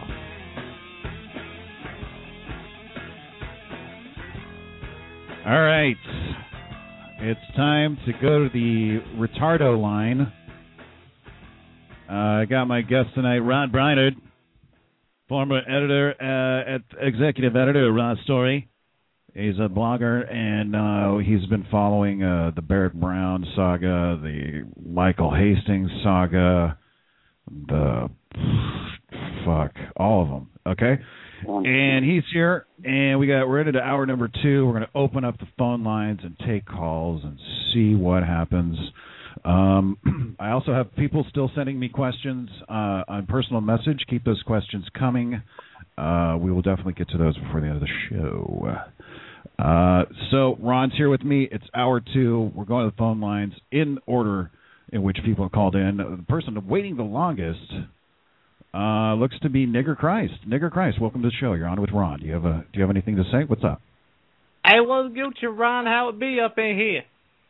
All right. It's time to go to the retardo line. Uh, I got my guest tonight, Rod Breinert, former editor, uh, at executive editor of Raw Story. He's a blogger, and uh, he's been following uh, the Barrett Brown saga, the Michael Hastings saga, the fuck, all of them. Okay, and he's here, and we got we're into hour number two. We're going to open up the phone lines and take calls and see what happens. Um, I also have people still sending me questions uh, on personal message. Keep those questions coming. Uh, we will definitely get to those before the end of the show. Uh, so Ron's here with me. It's hour two. We're going to the phone lines in order in which people have called in. The person waiting the longest uh, looks to be Nigger Christ. Nigger Christ, welcome to the show. You're on with Ron. Do you have a Do you have anything to say? What's up? Hey, what's good, you Ron? How it be up in here?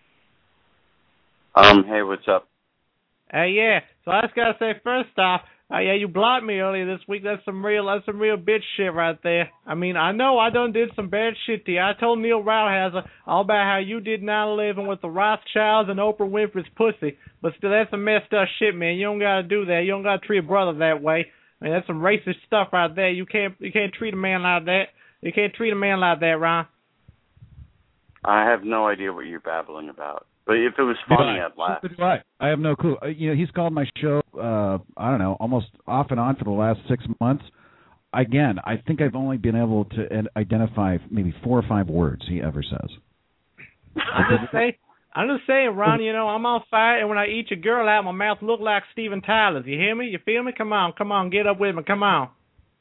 Um, hey, what's up? Hey, uh, yeah. So I just gotta say, first off, Uh, yeah, you blocked me earlier this week. That's some real, that's some real bitch shit right there. I mean, I know I done did some bad shit to you. I told Neil Rauhauser all about how you did nine eleven with the Rothschilds and Oprah Winfrey's pussy. But still, that's some messed up shit, man. You don't gotta do that. You don't gotta treat a brother that way. I mean, that's some racist stuff right there. You can't, you can't treat a man like that. You can't treat a man like that, Ron. I have no idea what you're babbling about. But if it was funny, I'd laugh. Do I? I have no clue. Uh, you know, he's called my show, uh, I don't know, almost off and on for the last six months. Again, I think I've only been able to identify maybe four or five words he ever says. I'm just saying, I'm just saying, Ron, you know, I'm on fire, and when I eat your girl out, my mouth look like Steven Tyler's. You hear me? You feel me? Come on, come on, get up with me. Come on.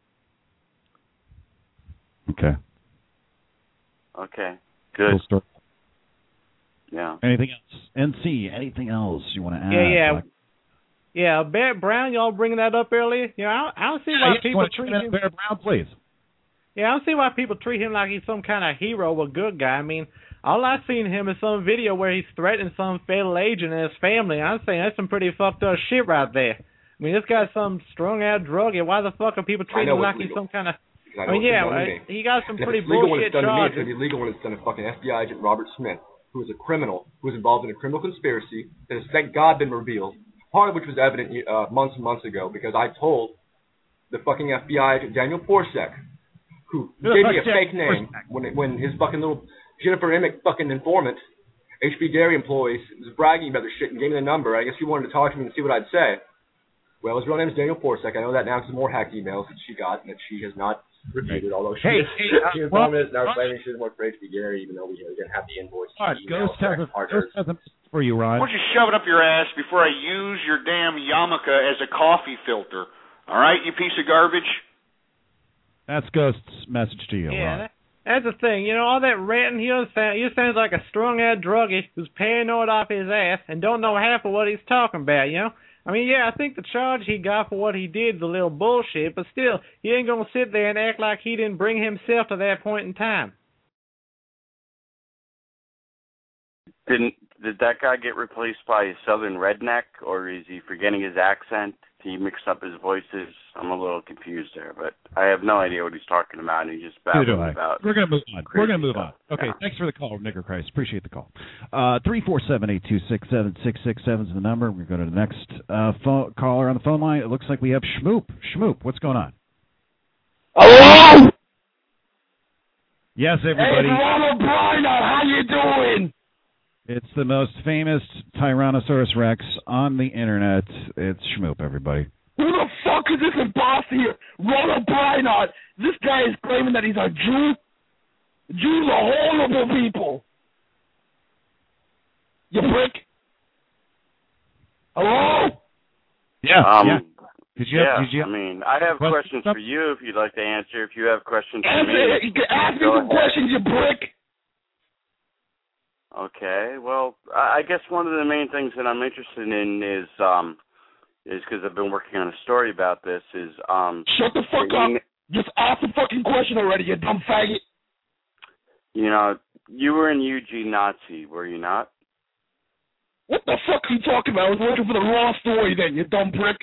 Okay. Okay, good. Cool story. Yeah. Anything else? N C, anything else you want to add? Yeah, yeah. Like, yeah, Barrett Brown, y'all bringing that up earlier? You know, I don't, I don't see why yeah, people treat him... Barrett Brown, please. Yeah, I don't see why people treat him like he's some kind of hero or good guy. I mean, all I've seen him is some video where he's threatening some federal agent and his family. I'm saying that's some pretty fucked up shit right there. I mean, this guy's some strung-out druggie. Why the fuck are people treating him like he's some kind of... I, I mean, yeah, I, he got some pretty bullshit charges. Legal when it's done to me, it's going to be legal when it's done to fucking F B I agent Robert Smith, who is a criminal, who was involved in a criminal conspiracy that has, thank God, been revealed, part of which was evident uh, months and months ago, because I told the fucking F B I agent Daniel Porsek, who gave me a fake name when it, when his fucking little Jennifer Emick fucking informant, H B Gary employee, was bragging about this shit and gave me the number. I guess he wanted to talk to me and see what I'd say. Well, his real name is Daniel Porsek. I know that now because more hacked emails that she got and that she has not repeated, although she, hey, she, hey, she was uh, prominent now claiming she didn't work for H B Gary, even though we didn't have the invoice. All right, Ghost has a, Ghost has a message for you, Ron. Why don't you shove it up your ass before I use your damn yarmulke as a coffee filter? All right, you piece of garbage? That's Ghost's message to you, yeah, Ron. That, that's the thing. You know, all that ranting, he, sound, he sounds like a strung-out druggie who's paranoid off his ass and don't know half of what he's talking about, you know? I mean, yeah, I think the charge he got for what he did is a little bullshit, but still, he ain't going to sit there and act like he didn't bring himself to that point in time. Didn't Did that guy get replaced by a southern redneck, or is he forgetting his accent? he mixed up his voices. I'm a little confused there, but I have no idea what he's talking about. He just babbled about. We're gonna move on. We're gonna move stuff. on. Okay, yeah. thanks for the call, Nigger Christ. Appreciate the call. Uh, three four seven eight two six seven six six seven is the number. We're going to go to the next uh, phone caller on the phone line. It looks like we have Schmoop. Schmoop, what's going on? Hello. Yes, everybody. Hey, Ronald Bryner, how you doing? It's the most famous Tyrannosaurus Rex on the internet. It's Schmoop, everybody. Who the fuck is this imposter here? Ronald Bryner. This guy is claiming that he's a Jew. Jews are horrible people. You prick. Hello? Yeah, um, yeah. Did you yeah, have, did you I mean, I have well, questions for you if you'd like to answer. If you have questions for Answer, me, you can ask me go some ahead. questions, you prick. Okay, well, I I guess one of the main things that I'm interested in is, um, is because I've been working on a story about this, is, um... Shut the fuck up. Just ask the fucking question already, you dumb faggot. You know, you were in U G Nazi, were you not? What the fuck are you talking about? I was looking for the wrong story then, you dumb prick.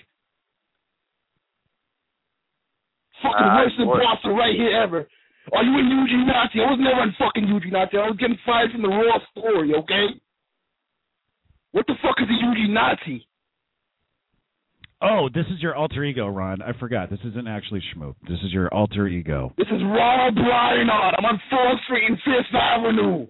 Fucking Uh, worst what- imposter right here ever. Are you in U G Nazi? I was never in fucking U G Nazi. I was getting fired from the raw story, okay? What the fuck is a U G Nazi? Oh, this is your alter ego, Ron. I forgot. This isn't actually Schmoop. This is your alter ego. This is Ronald Bryner. I'm on fourth Street and fifth Avenue.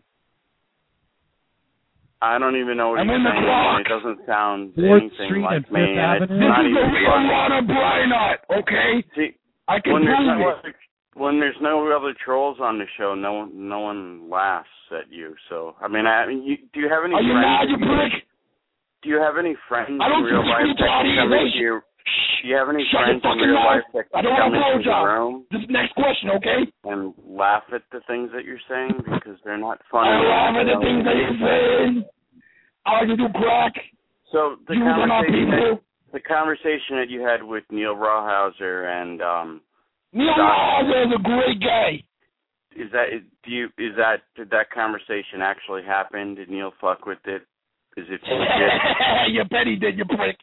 I don't even know what I'm you're in the saying. clock. It doesn't sound Fourth anything Street like and me. Fifth and it's Avenue? This not is the even real funny. Ronald Bryner, okay? See, I can when there's, prove no it. other, when there's no other trolls on the show, no one, no one laughs at you. So, I mean, I, I mean, you, do you have any Are you friends? mad, you prick? Do you have any friends I don't in real speak life that retarded can come English. into your? Do you have any Shut friends your in fucking real mouth. life that I can don't come want to into the apologize. room This next question, okay? and laugh at the things that you're saying because they're not funny? I laugh at the things that you're saying. I like to do crack. So the You are not conversation, people. that, the conversation that you had with Neil Rawhauser and um, Neil Rawhauser is a great guy. is that do you is that did that conversation actually happen? Did Neil fuck with it? Is it legit? You bet he did, you prick.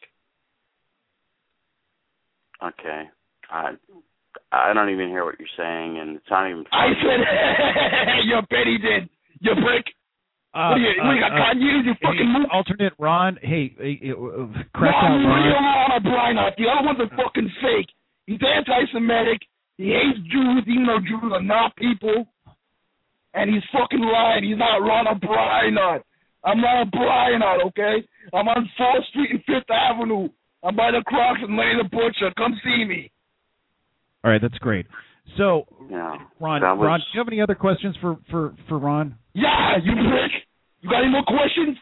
Okay. I I don't even hear what you're saying, and it's not even I funny. said, you bet he did, you prick. Uh, what do you, uh, what, you got uh, Kanye's, you fucking hey, move? alternate Ron. Hey, hey, uh, crack no, out I'm Ron. real Ronald Bryner. The other one's a fucking fake. He's anti-Semitic. He hates Jews, even though Jews are not people. And he's fucking lying. He's not Ronald Bryner. I'm Ronald Bryner, okay? I'm on fourth Street and fifth Avenue. I'm by the Crocs and Lenny the Butcher. Come see me. All right, that's great. So, Yeah, Ron, that was- Ron, do you have any other questions for, for, for Ron? Yeah, you prick. You got any more questions?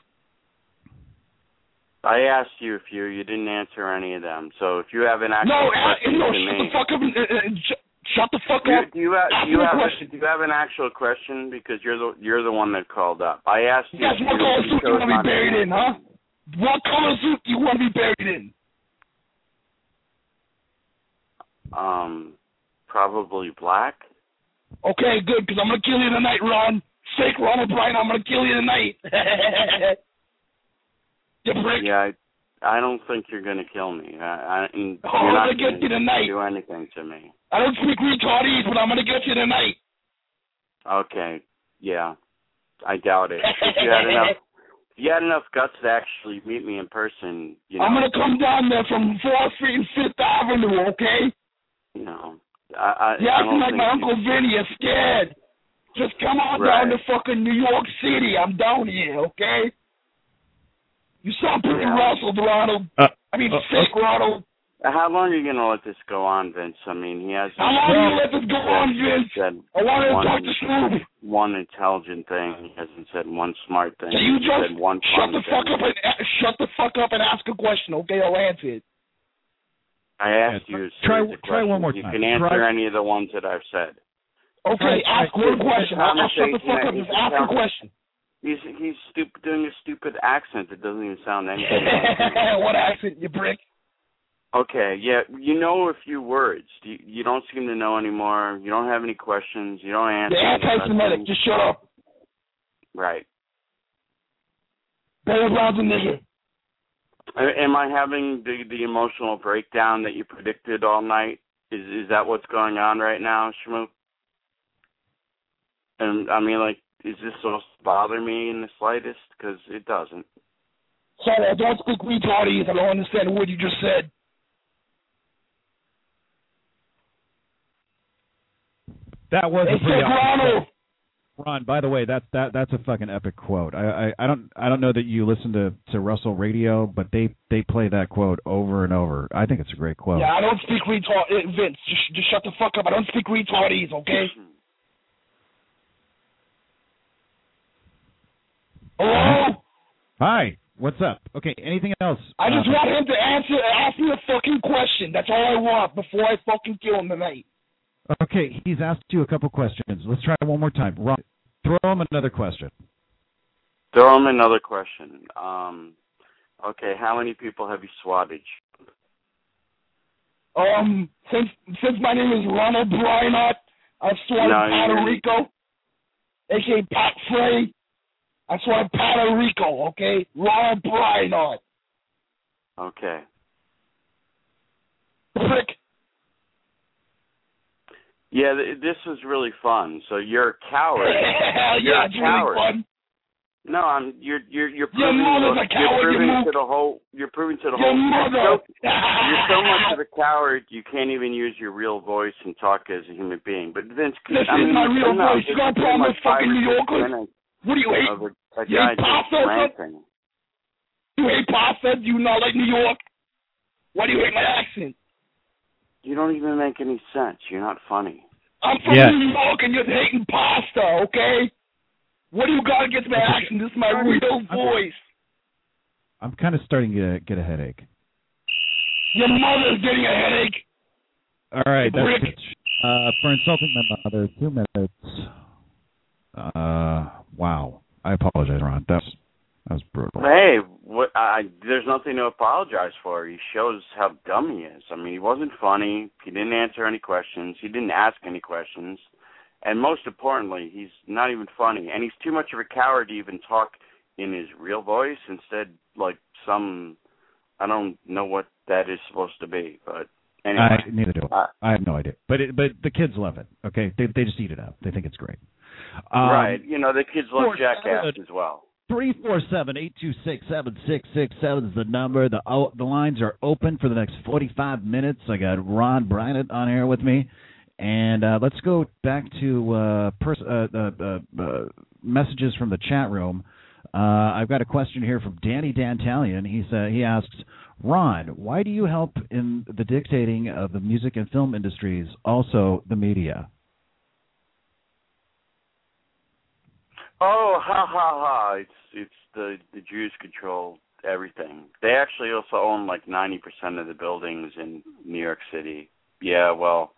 I asked you a few. You didn't answer any of them. So if you have an actual No, uh, question no, to shut me, the fuck up and uh, uh, sh- shut the fuck do you, up. do you have Ask do you me a have question. do you have an actual question because you're the you're the one that called up. I asked you. Yes, if what you, color you suit do you chose want to be not buried in, huh? What color suit do you want to be buried in? Um, probably black. Okay, good, because I'm going to kill you tonight, Ron. Fake Ronald Bryner, I'm going to kill you tonight. You prick. Yeah, I, I don't think you're gonna kill me. I, I, and Oh, you're not I'm gonna get you tonight. do anything to me. I don't speak retardese, but I'm going to get you tonight. Okay, yeah, I doubt it. If you had enough, if you had enough guts to actually meet me in person, you know. I'm going to come down there from fourth Street and fifth Avenue, okay? You know, I, I, You're I acting don't like think my you- Uncle Vinny. You're scared. Just come on Right. down to fucking New York City. I'm down here, okay? You sound pretty Yeah. rustled, Ronald. Uh, I mean, uh, fake Ronald. How long are you gonna let this go on, Vince? I mean, he has. How long do you let this go on, Vince? Said I want to one, talk to Snoop. one intelligent thing. He hasn't said one smart thing. So you He just said one shut fun the fuck thing. up and uh, shut the fuck up and ask a question, okay? I'll answer it. I asked Yeah, you. a try- series of try one questions. more You time. can answer Try- any of the ones that I've said. Okay, Try- ask try- one question. I'll, I'll shut the fuck up. He's Just ask a telling- question. He's he's stupid doing a stupid accent that doesn't even sound anything. like What accent, you brick? Okay, yeah, you know a few words. You, you don't seem to know anymore. You don't have any questions. You don't answer. You're any anti-Semitic. questions. Just shut up. Right. Barry Brown's a nigger. Am I having the the emotional breakdown that you predicted all night? Is is that what's going on right now, Shmoop? And I mean, like, is this supposed to bother me in the slightest? Because it doesn't. Sorry, I don't speak retardese. I don't understand a word you just said. That was Hey, a pretty Ronald. Ron, by the way, that's that that's a fucking epic quote. I, I, I don't I don't know that you listen to, to Russell Radio, but they, they play that quote over and over. I think it's a great quote. Yeah, I don't speak retard. eh, Vince, just, just shut the fuck up. I don't speak retardese, okay? Hello? Hi, what's up? Okay, anything else? I just Uh, want him to answer, ask me a fucking question. That's all I want before I fucking kill him tonight. Okay, he's asked you a couple questions. Let's try it one more time. Ron, throw him another question. Throw him another question. Um, okay, how many people have you swatted? Um, since since my name is Ronald Brynott, I've swatted No, Puerto you're- Rico, aka Pat Frey. I swatted Puerto Rico, okay? Ronald Brynott. Okay. Prick. Yeah, th- this was really fun. So you're a coward. Hell You're yeah, a it's coward. really fun. No, I'm. You're you're you're Your proving. mother's to, a coward, You're you proving move. to the whole. You're proving to the Your whole. mother. You're so, you're so much of a coward. You can't even use your real voice and talk as a human being. But Vince, This I mean, is my real no, voice. You this got a is pretty problem much with fucking five or New six Yorkers? minutes What do you hate? Of a, a You guy hate just pasta? ranting. You hate pasta? Do you not like New York? Why do you hate my accent? You don't even make any sense. You're not funny. I'm from Yeah. New York and you're hating pasta, okay? What do you got against my accent? This is my real voice. I'm kind of starting to get a headache. Your mother's getting a headache. All right, that's Rick. it. Uh, for insulting my mother, two minutes. Uh, wow. I apologize, Ron. That was, that was brutal. Hey, what? I, there's nothing to apologize for. He shows how dumb he is. I mean, he wasn't funny. He didn't answer any questions. He didn't ask any questions. And most importantly, he's not even funny. And he's too much of a coward to even talk in his real voice. Instead, like some, I don't know what that is supposed to be. But anyway. I, neither do I. Uh, I have no idea. But it, but the kids love it, okay? They they just eat it up. They think it's great. Um, right. You know, the kids love four, Jackass seven, as well. three four seven, eight two six, seven six six seven is the number. The oh, the lines are open for the next forty-five minutes. I got Ron Brynott on air with me. And uh, let's go back to uh, pers- uh, uh, uh, messages from the chat room. Uh, I've got a question here from Danny Dantalian. He uh, he asks, Ron, why do you help in the dictating of the music and film industries, also the media? Oh, ha ha ha! It's it's the the Jews control everything. They actually also own like ninety percent of the buildings in New York City. Yeah, well,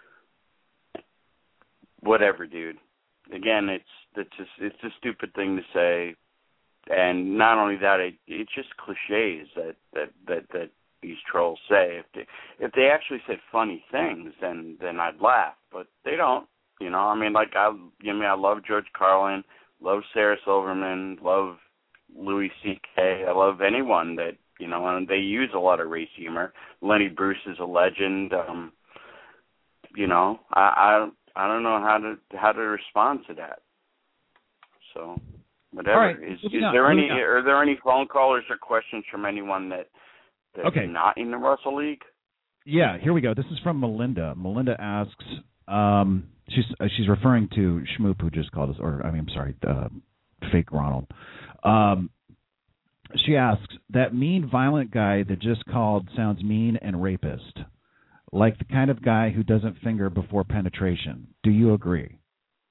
whatever, dude. Again, it's it's just it's a stupid thing to say, and not only that, it it's just cliches that that that that these trolls say. If they if they actually said funny things, then then I'd laugh, but they don't. You know, I mean, like I, you know, I love George Carlin. Love Sarah Silverman, love Louis C K. I love anyone that, you know, and they use a lot of race humor. Lenny Bruce is a legend. Um, you know, I, I I don't know how to how to respond to that. So, whatever. All right, is moving is on, there any moving on. are there any phone callers or questions from anyone that that's Okay. not in the Russell League? Yeah, here we go. This is from Melinda. Melinda asks, um, she's uh, she's referring to Schmoop, who just called us, or I mean, I'm sorry, uh, fake Ronald. Um, she asks, that mean, violent guy that just called sounds mean and rapist, like the kind of guy who doesn't finger before penetration. Do you agree?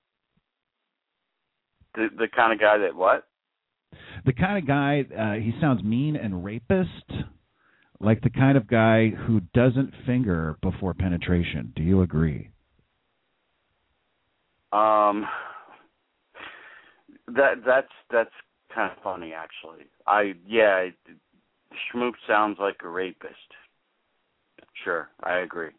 The the kind of guy that what? The kind of guy, uh, he sounds mean and rapist, like the kind of guy who doesn't finger before penetration. Do you agree? Um, that that's that's kind of funny, actually. I yeah, Schmoop sounds like a rapist. Sure, I agree.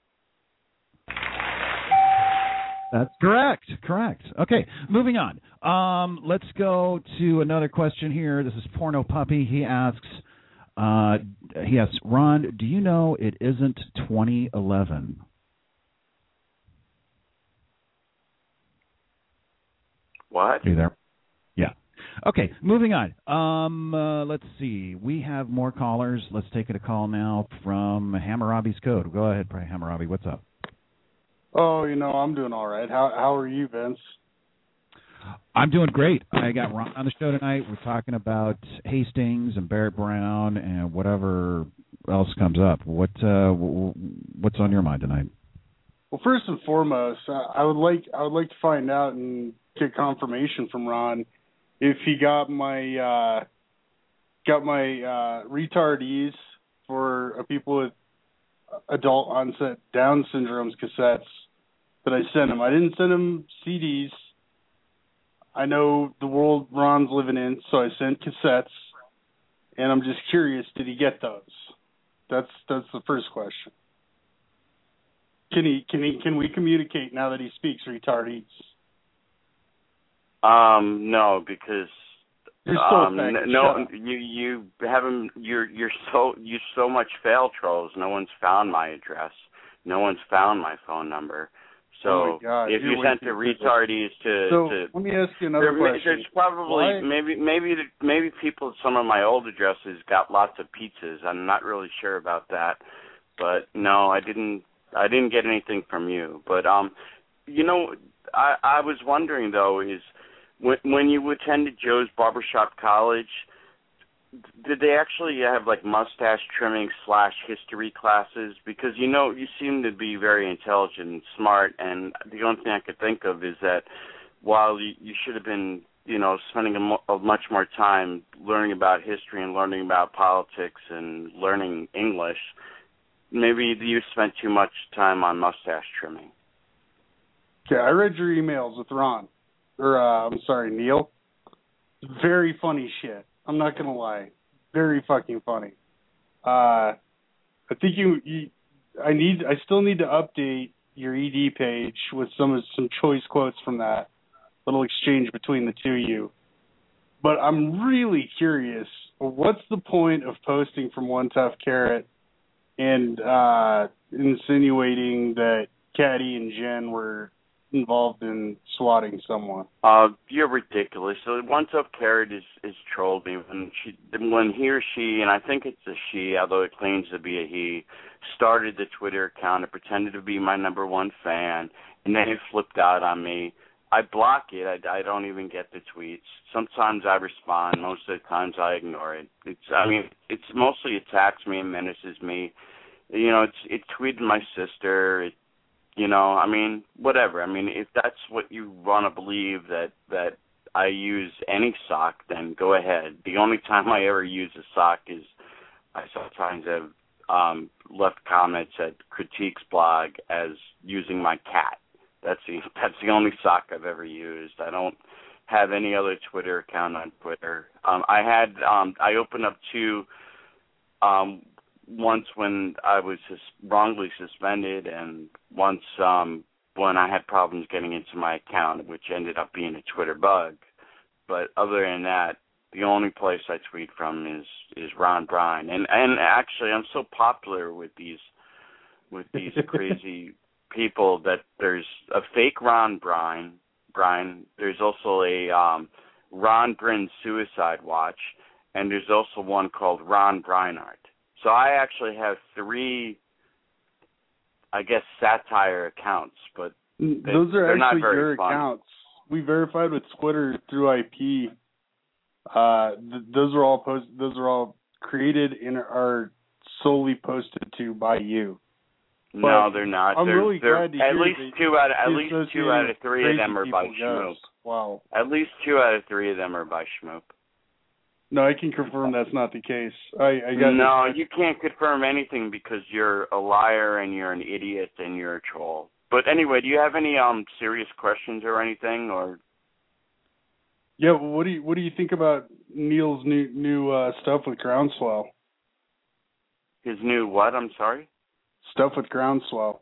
That's correct. Correct. Okay, moving on. Um, let's go to another question here. This is Porno Puppy. He asks, Uh, yes, Ron, do you know it isn't twenty eleven? What? Are you there? Yeah. Okay, moving on. Um, uh, let's see. We have more callers. Let's take a call now from Hammurabi's Code. Go ahead, Hammurabi. What's up? Oh, you know, I'm doing all right. How how are you, Vince? I'm doing great. I got Ron on the show tonight. We're talking about Hastings and Barrett Brown and whatever else comes up. What uh, what's on your mind tonight? Well, first and foremost, uh, I would like I would like to find out and get confirmation from Ron if he got my uh, got my uh, retardees for uh, people with adult onset Down syndromes cassettes that I sent him. I didn't send him C Ds. I know the world Ron's living in, so I sent cassettes, and I'm just curious, did he get those? That's that's the first question. Can he can he can we communicate now that he speaks retardese? Um, no, because You're so um, fake. n- no, you you haven't. You're you're so you so much fail trolls. No one's found my address. No one's found my phone number. So oh my God, if you're you sent the retardees to, so to let me ask you another there, question. There's probably Why? maybe maybe the, maybe people at some of my old addresses got lots of pizzas. I'm not really sure about that, but no, I didn't. I didn't get anything from you. But um, you know, I I was wondering though is when when you attended Joe's Barbershop College, did they actually have like mustache trimming slash history classes? Because you know you seem to be very intelligent and smart, and the only thing I could think of is that while you, you should have been, you know, spending a, mo- a much more time learning about history and learning about politics and learning English, maybe you spent too much time on mustache trimming. Okay, I read your emails with Ron, or uh, I'm sorry, Neil. Very funny shit. I'm not gonna lie, very fucking funny. Uh, I think you, you, I need, I still need to update your E D page with some some choice quotes from that little exchange between the two of you. But I'm really curious, what's the point of posting from One Tough Carrot and uh, insinuating that Caddy and Jen were involved in swatting someone? Uh, you're ridiculous. So One Tough Carrot is, is trolled me when she, when he or she, and I think it's a she, although it claims to be a he, started the Twitter account and pretended to be my number one fan, and then it flipped out on me. I block it. I, I don't even get the tweets. Sometimes I respond. Most of the times I ignore it. It's, I mean, it's mostly attacks me and menaces me. You know, it's it tweeted my sister. It, You know, I mean, whatever. I mean, if that's what you want to believe that that I use any sock, then go ahead. The only time I ever use a sock is I sometimes have um, left comments at Critique's blog as using my cat. That's the that's the only sock I've ever used. I don't have any other Twitter account on Twitter. Um, I had um, I opened up two. Um, Once when I was sus- wrongly suspended, and once um, when I had problems getting into my account, which ended up being a Twitter bug. But other than that, the only place I tweet from is, is Ron Bryan. And and actually, I'm so popular with these with these crazy people that there's a fake Ron Bryan. Bryan. There's also a um, Ron Bryn Suicide Watch, and there's also one called Ron Brynart. So I actually have three, I guess, satire accounts, but they, those are they're actually not very your fun. accounts. We verified with Twitter through I P. Uh, th- those are all post- Those are all created and are solely posted to by you. But no, they're not. I'm they're, really they're, glad to at hear least that two out of at you least two associate out of three of crazy them are by people Schmoop. goes. Wow. At least two out of three of them are by Schmoop. No, I can confirm that's not the case. I, I got no, you can't confirm anything because you're a liar and you're an idiot and you're a troll. But anyway, do you have any um serious questions or anything? Or yeah, well, what do you what do you think about Neil's new new uh, stuff with Groundswell? His new what? I'm sorry. Stuff with Groundswell.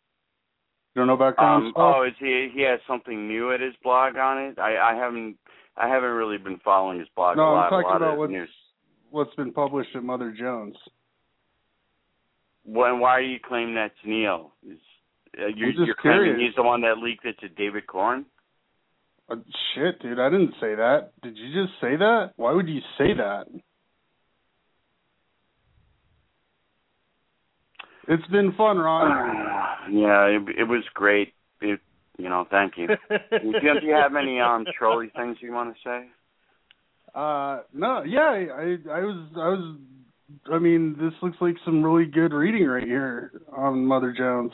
You don't know about Groundswell? Um, oh, is he he has something new at his blog on it? I, I haven't I haven't really been following his blog no, a lot. I'm talking a lot about of what's, news. what's been published at Mother Jones. When, why are you claiming that's Neil? Is, uh, you're, just you're claiming curious. he's the one that leaked it to David Corn? Uh, shit, dude, I didn't say that. Did you just say that? Why would you say that? It's been fun, Ron. Yeah, it, it was great. It, you know, thank you. do, you. Do you have any um trolly things you want to say? Uh, no, yeah, I, I was, I was, I mean, this looks like some really good reading right here on Mother Jones.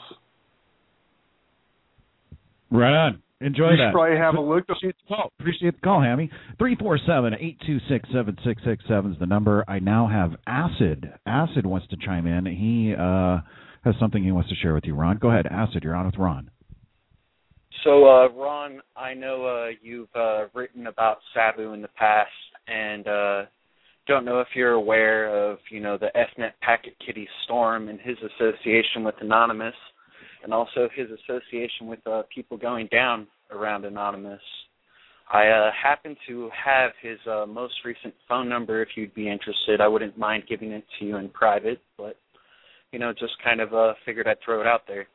Right on. Enjoy you that. You should probably have a look. Appreciate the call. Appreciate the call, Hammy. three four seven, eight two six, seven six six seven is the number. I now have Acid. Acid wants to chime in. He uh, has something he wants to share with you, Ron. Go ahead, Acid. You're on with Ron. So, uh, Ron, I know uh, you've uh, written about Sabu in the past, and uh, don't know if you're aware of, you know, the F net Packet Kitty Storm and his association with Anonymous, and also his association with uh, people going down around Anonymous. I uh, happen to have his uh, most recent phone number if you'd be interested. I wouldn't mind giving it to you in private, but, you know, just kind of uh, figured I'd throw it out there.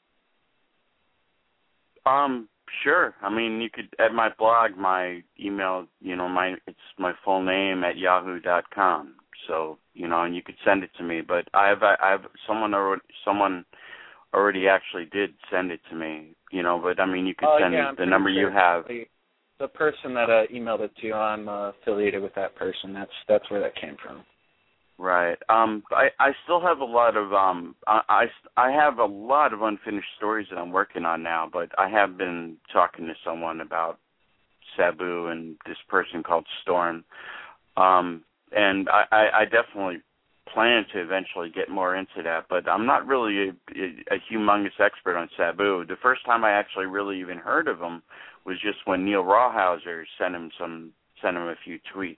Um, sure. I mean, you could, at my blog, my email, you know, my it's my full name at yahoo dot com. So, you know, and you could send it to me. But I have, I have someone already, someone already actually did send it to me, you know, but I mean, you could uh, send yeah, the number sure. you have. The, the person that uh, emailed it to you, I'm uh, affiliated with that person. That's that's where that came from. Right. Um, I, I still have a lot of, um, I, I, I have a lot of unfinished stories that I'm working on now, but I have been talking to someone about Sabu and this person called Storm. Um, and I, I, I definitely plan to eventually get more into that, but I'm not really a, a, a humongous expert on Sabu. The first time I actually really even heard of him was just when Neil Rawhauser sent him some, sent him a few tweets.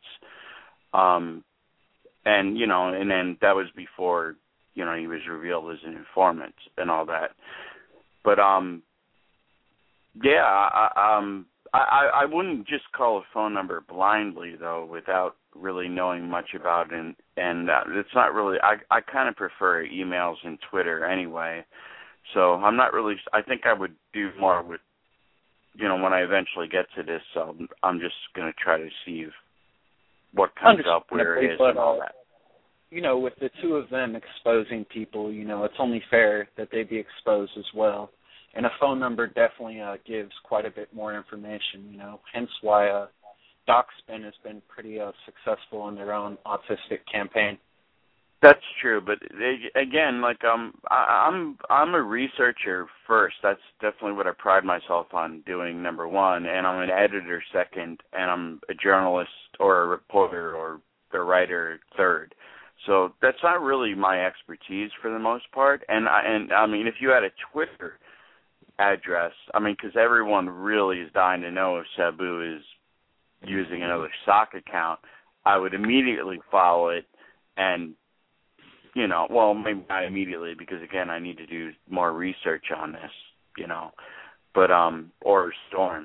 Um, and, you know, and then that was before, you know, he was revealed as an informant and all that. But, um, yeah, I, um, I, I wouldn't just call a phone number blindly, though, without really knowing much about it. And, and uh, it's not really, I, I kind of prefer emails and Twitter anyway. So I'm not really, I think I would do more with, you know, when I eventually get to this, so I'm just going to try to see if, what comes up, where it is, but, and all uh, that. You know, with the two of them exposing people, you know, it's only fair that they be exposed as well. And a phone number definitely uh, gives quite a bit more information, you know, hence why uh, DocSpin has been pretty uh, successful in their own autistic campaign. That's true, but they, again, like um, I, I'm I'm a researcher first. That's definitely what I pride myself on doing. Number one, and I'm an editor second, and I'm a journalist or a reporter or a writer third. So that's not really my expertise for the most part. And I, and I mean, if you had a Twitter address, I mean, because everyone really is dying to know if Sabu is using another sock account, I would immediately follow it and. You know, well, maybe not immediately because, again, I need to do more research on this, you know, but, um, or Storm.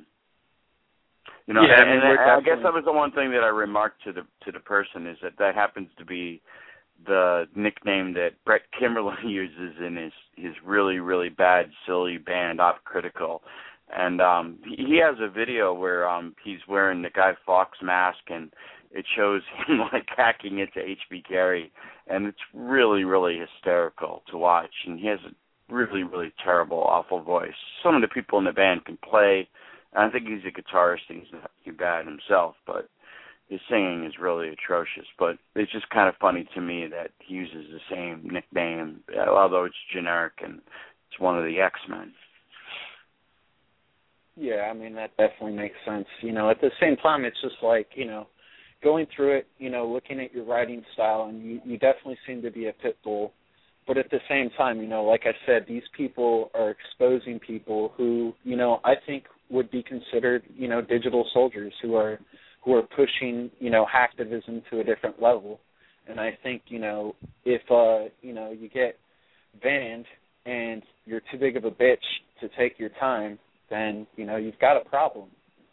You know, yeah, and, I, mean, and I definitely... guess that was the one thing that I remarked to the to the person is that that happens to be the nickname that Brett Kimberly uses in his, his really, really bad, silly band, Op Critical. And um, he, he has a video where um, he's wearing the Guy Fawkes mask and it shows him like hacking into H B Gary, and it's really, really hysterical to watch. And he has a really, really terrible, awful voice. Some of the people in the band can play, and I think he's a guitarist and he's not too bad himself, but his singing is really atrocious. But it's just kind of funny to me that he uses the same nickname, although it's generic and it's one of the X-Men. Yeah, I mean, that definitely makes sense. You know, at the same time, it's just like, you know, going through it, you know, looking at your writing style, and you, you definitely seem to be a pit bull. But at the same time, you know, like I said, these people are exposing people who, you know, I think would be considered, you know, digital soldiers who are who are pushing, you know, hacktivism to a different level. And I think, you know, if, uh, you know, you get banned and you're too big of a bitch to take your time, then, you know, you've got a problem.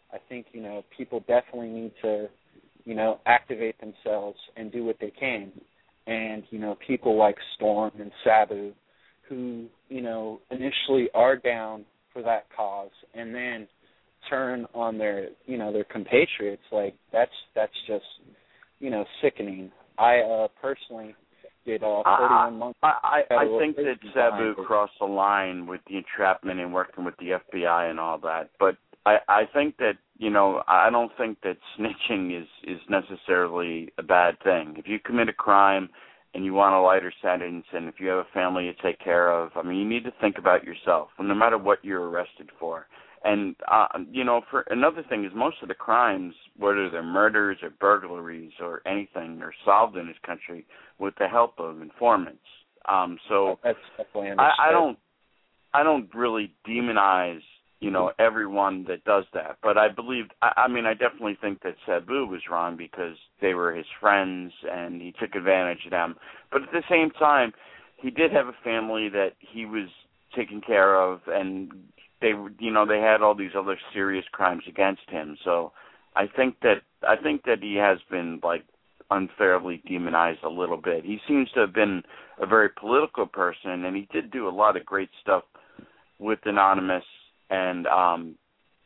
I think, you know, people definitely need to, you know, activate themselves and do what they can. And, you know, people like Storm and Sabu who, you know, initially are down for that cause and then turn on their, you know, their compatriots, like, that's that's just, you know, sickening. I uh, personally did uh, thirty-one months. I, I, I think that Sabu crossed the line with the entrapment and working with the F B I and all that, but I, I think that, you know, I don't think that snitching is, is necessarily a bad thing. If you commit a crime and you want a lighter sentence, and if you have a family to take care of, I mean, you need to think about yourself, no matter what you're arrested for. And, uh, you know, for another thing is most of the crimes, whether they're murders or burglaries or anything, are solved in this country with the help of informants. Um, so That's definitely I, I don't, I don't really demonize, you know, everyone that does that. But I believe, I, I mean, I definitely think that Sabu was wrong because they were his friends and he took advantage of them. But at the same time, he did have a family that he was taking care of, and they, you know, they had all these other serious crimes against him. So I think that, I think that he has been, like, unfairly demonized a little bit. He seems to have been a very political person, and he did do a lot of great stuff with Anonymous. And, um,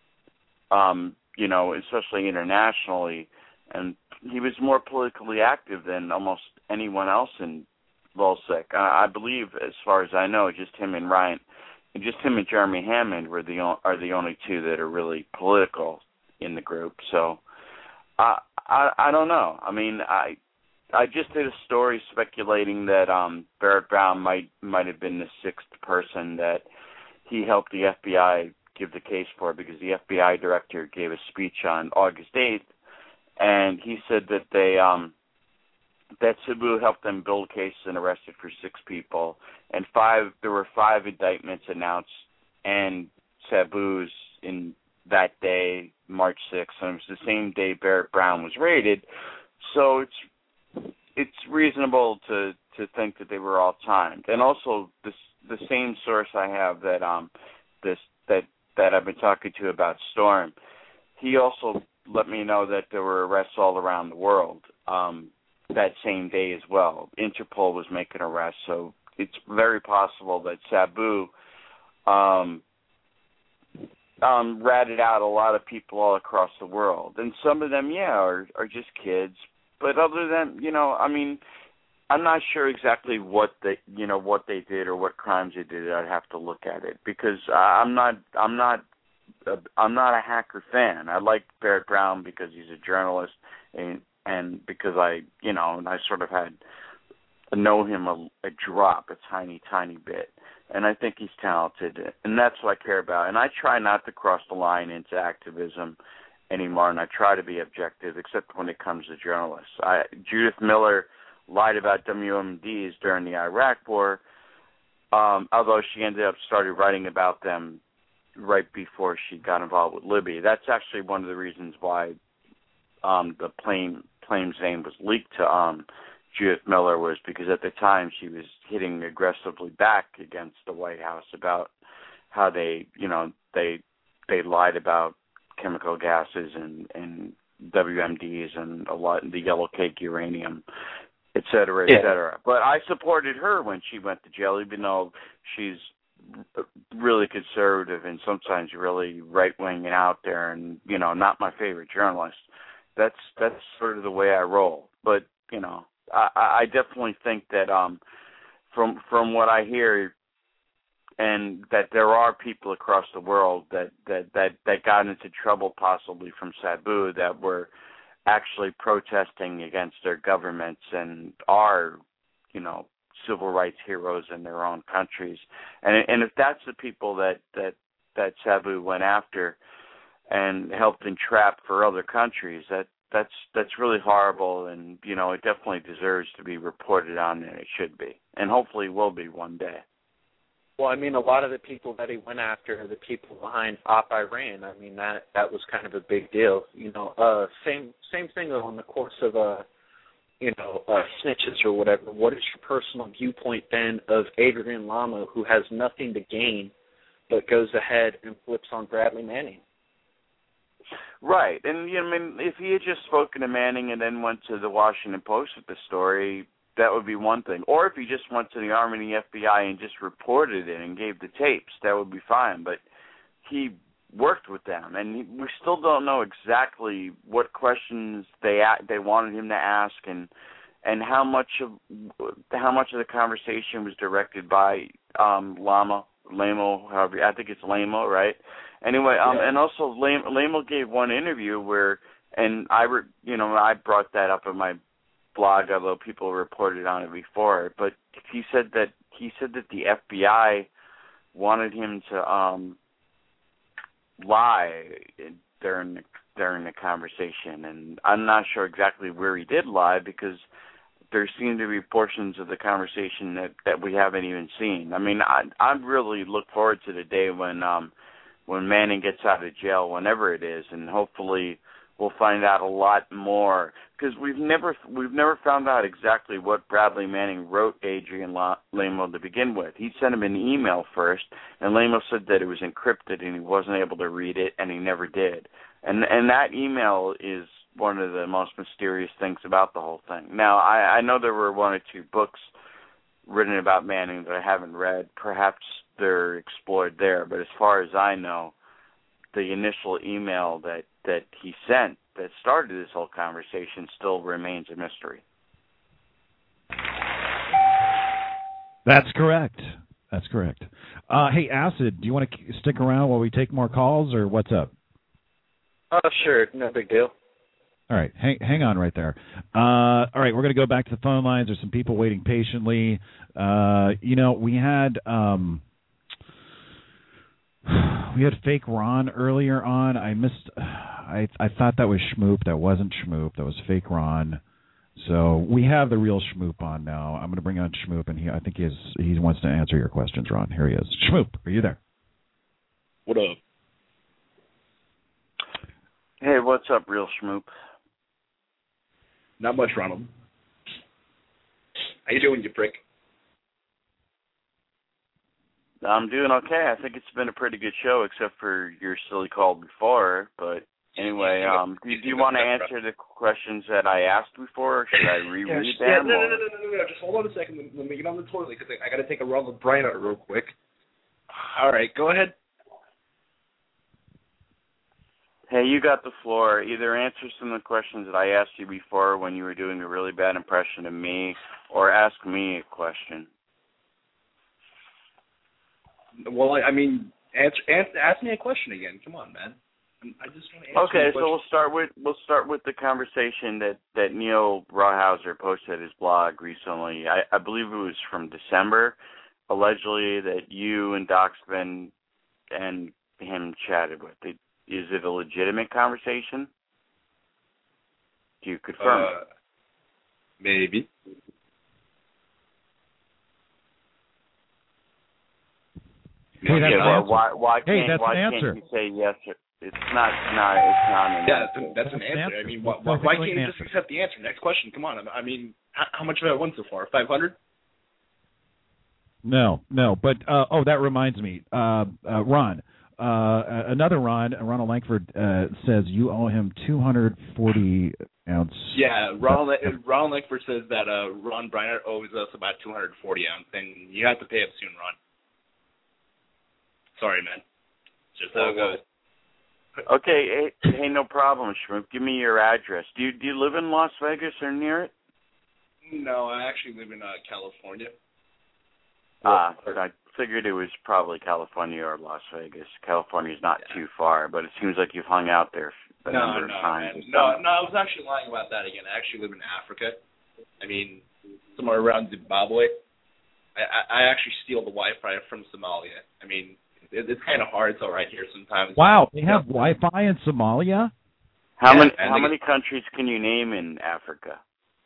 um, you know, especially internationally, and he was more politically active than almost anyone else in Lulzsec. I, I believe, as far as I know, just him and Ryan, and just him and Jeremy Hammond were the are the only two that are really political in the group. So, I I, I don't know. I mean, I I just did a story speculating that um, Barrett Brown might might have been the sixth person that he helped the F B I give the case for, because the F B I director gave a speech on August eighth, and he said that they um, that Sabu helped them build cases and arrested for six people, and five there were five indictments announced, and Sabu's in that day, March sixth, and it was the same day Barrett Brown was raided. So it's it's reasonable to, to think that they were all timed. And also this the same source I have that um this that that I've been talking to about Storm, he also let me know that there were arrests all around the world um, that same day as well. Interpol was making arrests, so it's very possible that Sabu um, um, ratted out a lot of people all across the world, and some of them, yeah, are are just kids. But other than, you know, I mean, I'm not sure exactly what they, you know, what they did or what crimes they did. I'd have to look at it because I'm not, I'm not, a, I'm not a hacker fan. I like Barrett Brown because he's a journalist, and and because I, you know, I sort of had know him a, a drop, a tiny, tiny bit, and I think he's talented, and that's what I care about. And I try not to cross the line into activism anymore, and I try to be objective, except when it comes to journalists. I, Judith Miller lied about W M Ds during the Iraq War, um, although she ended up started writing about them right before she got involved with Libya. That's actually one of the reasons why um, the plane plane's name was leaked to um, Judith Miller, was because at the time she was hitting aggressively back against the White House about how they, you know, they they lied about chemical gases and, and W M Ds and a lot the yellow cake uranium, et cetera, et yeah. cetera. But I supported her when she went to jail, even though she's really conservative and sometimes really right-wing and out there and, you know, not my favorite journalist. That's that's sort of the way I roll. But, you know, I, I definitely think that um, from from what I hear, and that there are people across the world that, that, that, that got into trouble possibly from Sabu that were actually protesting against their governments and are, you know, civil rights heroes in their own countries. And and if that's the people that, that, that Sabu went after and helped entrap for other countries, that that's that's really horrible, and, you know, it definitely deserves to be reported on, and it should be. And hopefully will be one day. Well, I mean, a lot of the people that he went after are the people behind Op Iran. I mean, that that was kind of a big deal. You know, uh, same same thing though, on the course of, uh, you know, uh, snitches or whatever. What is your personal viewpoint then of Adrian Lama, who has nothing to gain, but goes ahead and flips on Bradley Manning? Right, and you know, I mean, if he had just spoken to Manning and then went to the Washington Post with the story, that would be one thing. Or if he just went to the Army and the F B I and just reported it and gave the tapes, that would be fine. But he worked with them, and he, we still don't know exactly what questions they they wanted him to ask, and and how much of how much of the conversation was directed by um, Lama, Lamo, however I think it's Lamo, right? Anyway, um, yeah. and also Lam- Lamo gave one interview where, and I, re, you know, I brought that up in my blog, although people reported on it before. But he said that he said that the F B I wanted him to um, lie during the, during the conversation, and I'm not sure exactly where he did lie because there seem to be portions of the conversation that, that we haven't even seen. I mean, I I really look forward to the day when um, when Manning gets out of jail, whenever it is, and hopefully we'll find out a lot more, because we've never we've never found out exactly what Bradley Manning wrote Adrian Lamo to begin with. He sent him an email first, and Lamo said that it was encrypted and he wasn't able to read it, and he never did. And and that email is one of the most mysterious things about the whole thing. Now, I, I know there were one or two books written about Manning that I haven't read. Perhaps they're explored there, but as far as I know, the initial email that, that he sent that started this whole conversation still remains a mystery. That's correct. That's correct. Uh, hey, Acid, do you want to stick around while we take more calls, or what's up? Oh, sure. No big deal. All right, hang, hang on right there. Uh, all right, we're going to go back to the phone lines. There's some people waiting patiently. Uh, you know, we had um, we had fake Ron earlier on. I missed. I I thought that was Schmoop. That wasn't Schmoop. That was fake Ron. So we have the real Schmoop on now. I'm going to bring on Schmoop, and he I think he has, he wants to answer your questions, Ron. Here he is. Schmoop, are you there? What up? Hey, what's up, real Schmoop? Not much, Ronald. How you doing, you prick? I'm doing okay. I think it's been a pretty good show, except for your silly call before. But anyway, um, do, do you want to answer the questions that I asked before, or should I reread yeah, them? Yeah, no, or? no, no, no, no, no. Just hold on a second. Let me get on the toilet because I, I got to take a run with Brian out real quick. All right, go ahead. Hey, you got the floor. Either answer some of the questions that I asked you before when you were doing a really bad impression of me, or ask me a question. Well, I, I mean, answer, answer, ask me a question again. Come on, man. I just want to answer Okay, so we'll start with we'll start with the conversation that, that Neil Rawhauser posted at his blog recently. I, I believe it was from December, allegedly that you and Doxman and him chatted with. It, Is it a legitimate conversation? Do you confirm? Uh, maybe. Hey, that's yeah, an well, answer. why, why hey, can't, that's why an can't answer. you say yes? Or, it's not, not, it's not an yeah, answer. that's, that's an That's answer. an I mean, answer. why, why can't you Answer. just accept the answer? Next question. Come on. I mean, how, how much have I won so far? five hundred? No, no. But, uh, oh, that reminds me. Uh, uh, Ron, uh, another Ron, Ronald Langford, uh, says you owe him two hundred forty ounce. Yeah, Ronald, Ronald Langford says that uh, Ron Bryant owes us about two hundred forty ounce, and you have to pay up soon, Ron. Sorry, man. Just how it goes. Okay, hey, hey, no problem, Shrimp. Give me your address. Do you do you live in Las Vegas or near it? No, I actually live in uh, California. Ah, I figured it was probably California or Las Vegas. California's not Yeah. too far, but it seems like you've hung out there a No, number no, of times. man. No, no, I was actually lying about that again. I actually live in Africa. I mean, somewhere around Zimbabwe. I, I, I actually steal the Wi-Fi from Somalia. I mean, it, it's kind of hard. It's all right here sometimes. Wow, they have Wi-Fi in Somalia? How Yeah, many man, how they- many countries can you name in Africa?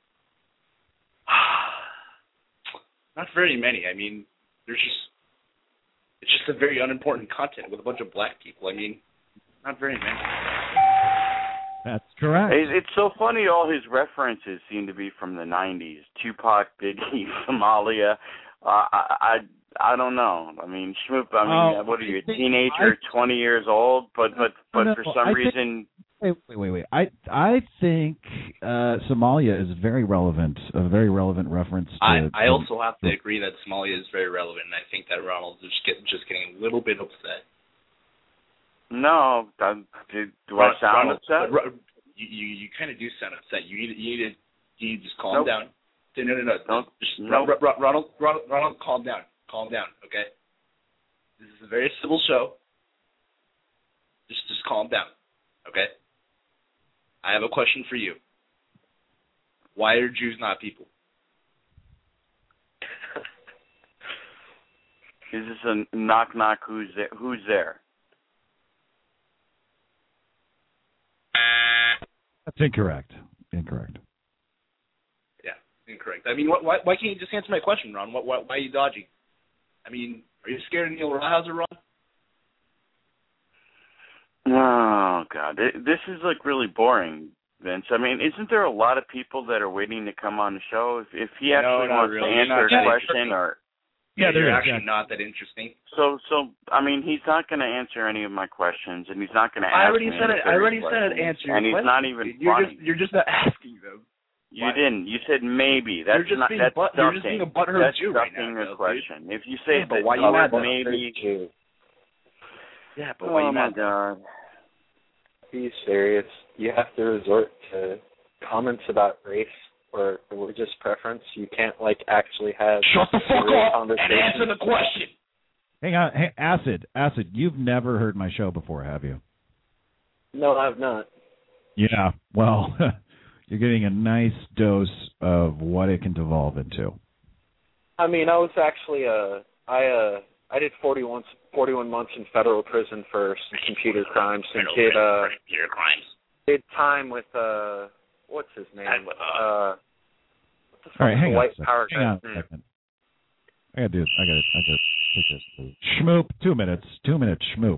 Not very many. I mean, there's just it's just a very unimportant continent with a bunch of black people. I mean, not very many. That's correct. It, it's so funny. All his references seem to be from the nineties. Tupac, Biggie, Somalia. Uh, I, I I don't know. I mean, Schmoop. I mean, Oh, what are you, a I think- teenager, I- twenty years old? But but but No, for some I think- reason wait, wait, wait, wait. I I think uh, Somalia is very relevant, a very relevant reference. To, I I to, also have to agree that Somalia is very relevant, and I think that Ronald is just, get, just getting a little bit upset. No, do, do I sound Ronald, upset? Ronald, you you, you kind of do sound upset. You need you need to you need to just calm nope. down. No, no, no, no. Just, nope. Ronald, Ronald, Ronald, Ronald, calm down. Calm down, okay? This is a very civil show. Just just calm down, okay? I have a question for you. Why are Jews not people? Is this a knock knock? Who's there? Who's there? That's incorrect. Incorrect. Yeah, incorrect. I mean, why why, why can't you just answer my question, Ron? Why, why, why are you dodging? I mean, are you scared of Neil Rawhauser, Ron? Oh God, this is like really boring, Vince. I mean, isn't there a lot of people that are waiting to come on the show? If, if he actually no, wants really. to answer a question, or yeah, you're is, actually yeah. not that interesting. So, so I mean, he's not going to answer any of my questions, and he's not going to I ask already me said any it. I already questions, said it. Answer your and he's question. not even You're funny. just you're just not asking them. You Why? didn't. You said maybe. That's you're just not. being That's butt, you're just being a butthurt That's Jew right stuffing now, the though, question. If you say yeah, but that, why you oh, not maybe. Jew? Yeah, but Oh why you my not? God. Be serious. You have to resort to comments about race or religious preference. You can't like actually have Shut the fuck real up and answer the question. Hang on, hey, Acid, Acid. You've never heard my show before, have you? No, I've not. Yeah. Well, you're getting a nice dose of what it can devolve into. I mean, I was actually uh, I uh, I did forty-one, forty-one months in federal prison for some computer crimes and did uh, computer crimes. did time with uh, what's his name? Uh, what the fuck All right, is hang the on. white A second. power Hang on guy's a name? second. I gotta do this. I gotta. I gotta take this. Please. Schmoop. Two minutes. Two minutes. Schmoop.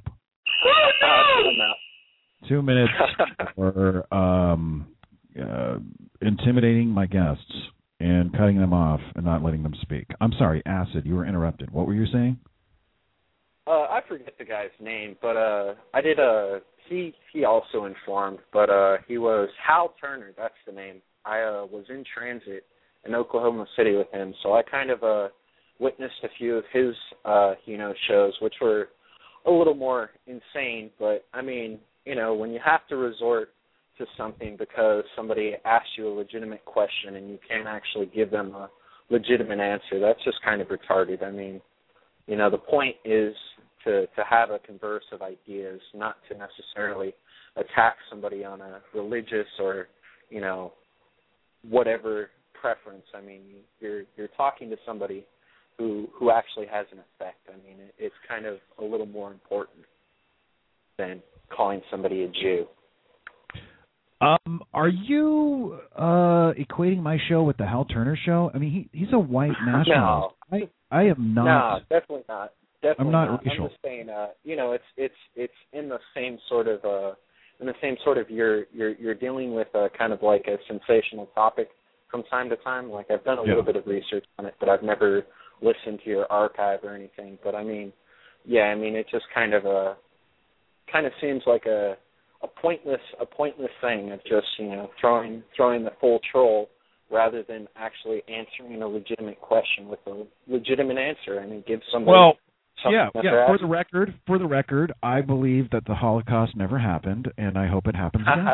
Two minutes for um, uh, intimidating my guests and cutting them off and not letting them speak. I'm sorry, Acid. You were interrupted. What were you saying? Uh, I forget the guy's name, but uh, I did uh, he he also informed, but uh, he was Hal Turner. That's the name. I uh, was in transit in Oklahoma City with him, so I kind of uh. witnessed a few of his, uh, you know, shows, which were a little more insane. But, I mean, you know, when you have to resort to something because somebody asks you a legitimate question and you can't actually give them a legitimate answer, that's just kind of retarded. I mean, you know, the point is to, to have a converse of ideas, not to necessarily attack somebody on a religious or, you know, whatever preference. I mean, you're you're talking to somebody who who actually has an effect. I mean, it, it's kind of a little more important than calling somebody a Jew. Um, are you uh, equating my show with the Hal Turner show? I mean, he he's a white nationalist. No. I I am not. No, definitely not. Definitely I'm not, not. racial. I'm just saying, uh, you know, it's it's it's in the same sort of uh, in the same sort of you're you're you're dealing with a kind of like a sensational topic from time to time. Like I've done a Yeah. little bit of research on it, but I've never listened to your archive or anything. But I mean, yeah, I mean, it just kind of a kind of seems like a a pointless a pointless thing of just, you know, throwing throwing the full troll rather than actually answering a legitimate question with a legitimate answer. I mean, give somebody Well, something yeah, that yeah. they're For the record, for the record, I believe that the Holocaust never happened, and I hope it happens again.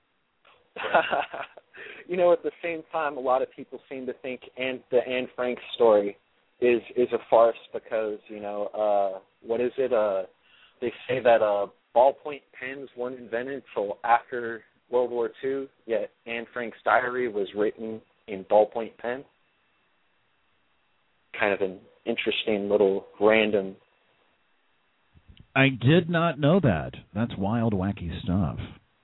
You know, at the same time, a lot of people seem to think Anne, the Anne Frank story is is a farce because, you know, uh, what is it? Uh, they say that uh, ballpoint pens weren't invented until after World War Two, yet Anne Frank's diary was written in ballpoint pen. Kind of an interesting little random. I did not know that. That's wild, wacky stuff.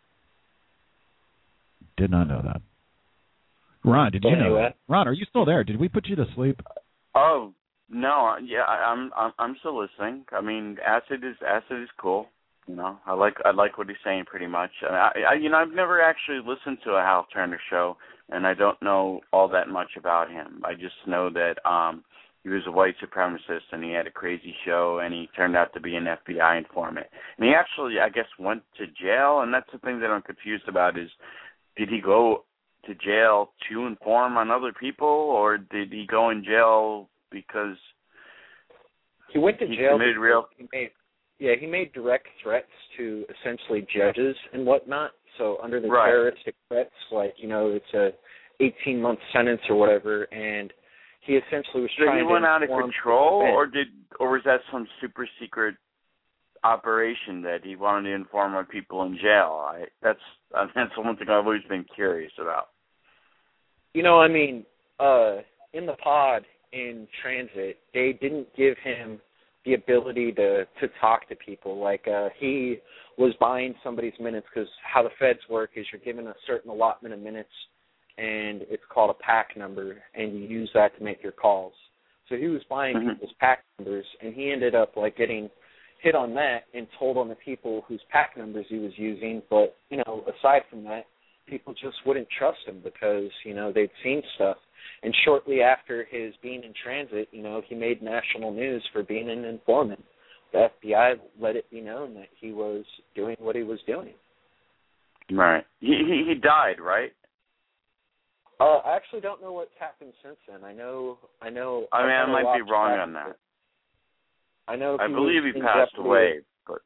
Did not know that. Ron, did you know that? Ron, are you still there? Did we put you to sleep? Oh no, yeah, I, I'm I'm I'm still listening. I mean, acid is acid is cool. You know, I like I like what he's saying pretty much. I, I you know I've never actually listened to a Hal Turner show, and I don't know all that much about him. I just know that um, he was a white supremacist and he had a crazy show and he turned out to be an F B I informant. And he actually, I guess, went to jail, and that's the thing that I'm confused about is, did he go to jail to inform on other people, or did he go in jail because he went to he jail? Committed real... He made, yeah, he made direct threats to essentially judges and whatnot. So under the right. terroristic threats, like, you know, it's a eighteen-month sentence or whatever, and he essentially was so trying to... So he went out of control, or did, or was that some super secret operation that he wanted to inform on people in jail? I, that's uh, that's one thing I've always been curious about. You know, I mean, uh, in the pod in transit, they didn't give him the ability to, to talk to people. Like, uh, he was buying somebody's minutes, because how the feds work is you're given a certain allotment of minutes, and it's called a pack number, and you use that to make your calls. So he was buying mm-hmm. people's pack numbers, and he ended up, like, getting hit on that and told on the people whose pack numbers he was using. But, you know, aside from that, people just wouldn't trust him because, you know, they'd seen stuff. And shortly after his being in transit, you know, he made national news for being an informant. The F B I let it be known that he was doing what he was doing. Right. He he, he died, right? Uh, I actually don't know what's happened since then. I know, I know. I mean, I might be wrong back, on that. I know. I believe he passed away, but.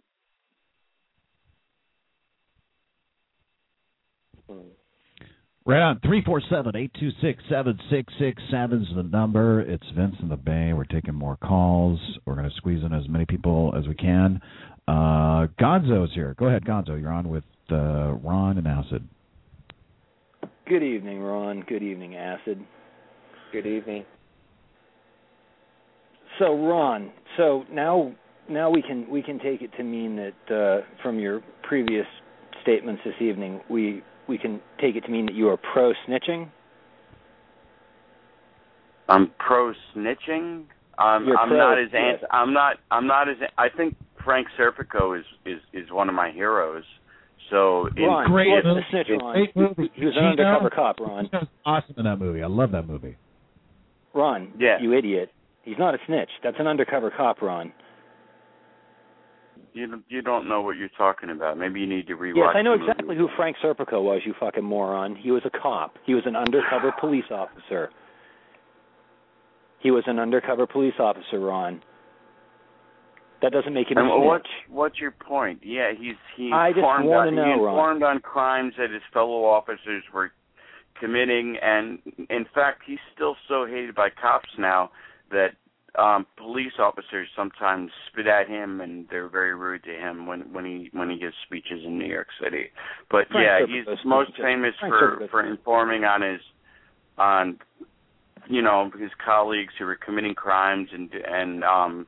Hmm. Right on. three four seven, eight two six, seven six six seven is the number. It's Vince in the Bay. We're taking more calls. We're going to squeeze in as many people as we can. Uh, Gonzo's here. Go ahead, Gonzo. You're on with uh, Ron and Acid. Good evening, Ron. Good evening, Acid. Good evening. So, Ron, so now now we can we can take it to mean that uh, from your previous statements this evening, we we can take it to mean that you are pro snitching. I'm pro snitching. Um, You're I'm pro, not as yes. anti, I'm not I'm not as I think Frank Serpico is, is, is one of my heroes. So in Ron, great he wasn't movie. a snitch, Ron. Great movie. He was an Gino, undercover cop, Ron. Gino's awesome in that movie. I love that movie. Ron, yeah. you idiot. He's not a snitch. That's an undercover cop, Ron. You you don't know what you're talking about. Maybe you need to rewatch. Yes, I know the exactly movie. who Frank Serpico was, you fucking moron. He was a cop. He was an undercover police officer. He was an undercover police officer, Ron. That doesn't make him a and snitch. what's, what's your point? Yeah, he's he I just informed, want on, to know, he Ron. informed on crimes that his fellow officers were committing, and in fact, he's still so hated by cops now that um, police officers sometimes spit at him and they're very rude to him when, when he when he gives speeches in New York City. But Frank yeah, Serpico he's most speeches. famous Frank for, Serpico. for informing on his on you know his colleagues who were committing crimes and and um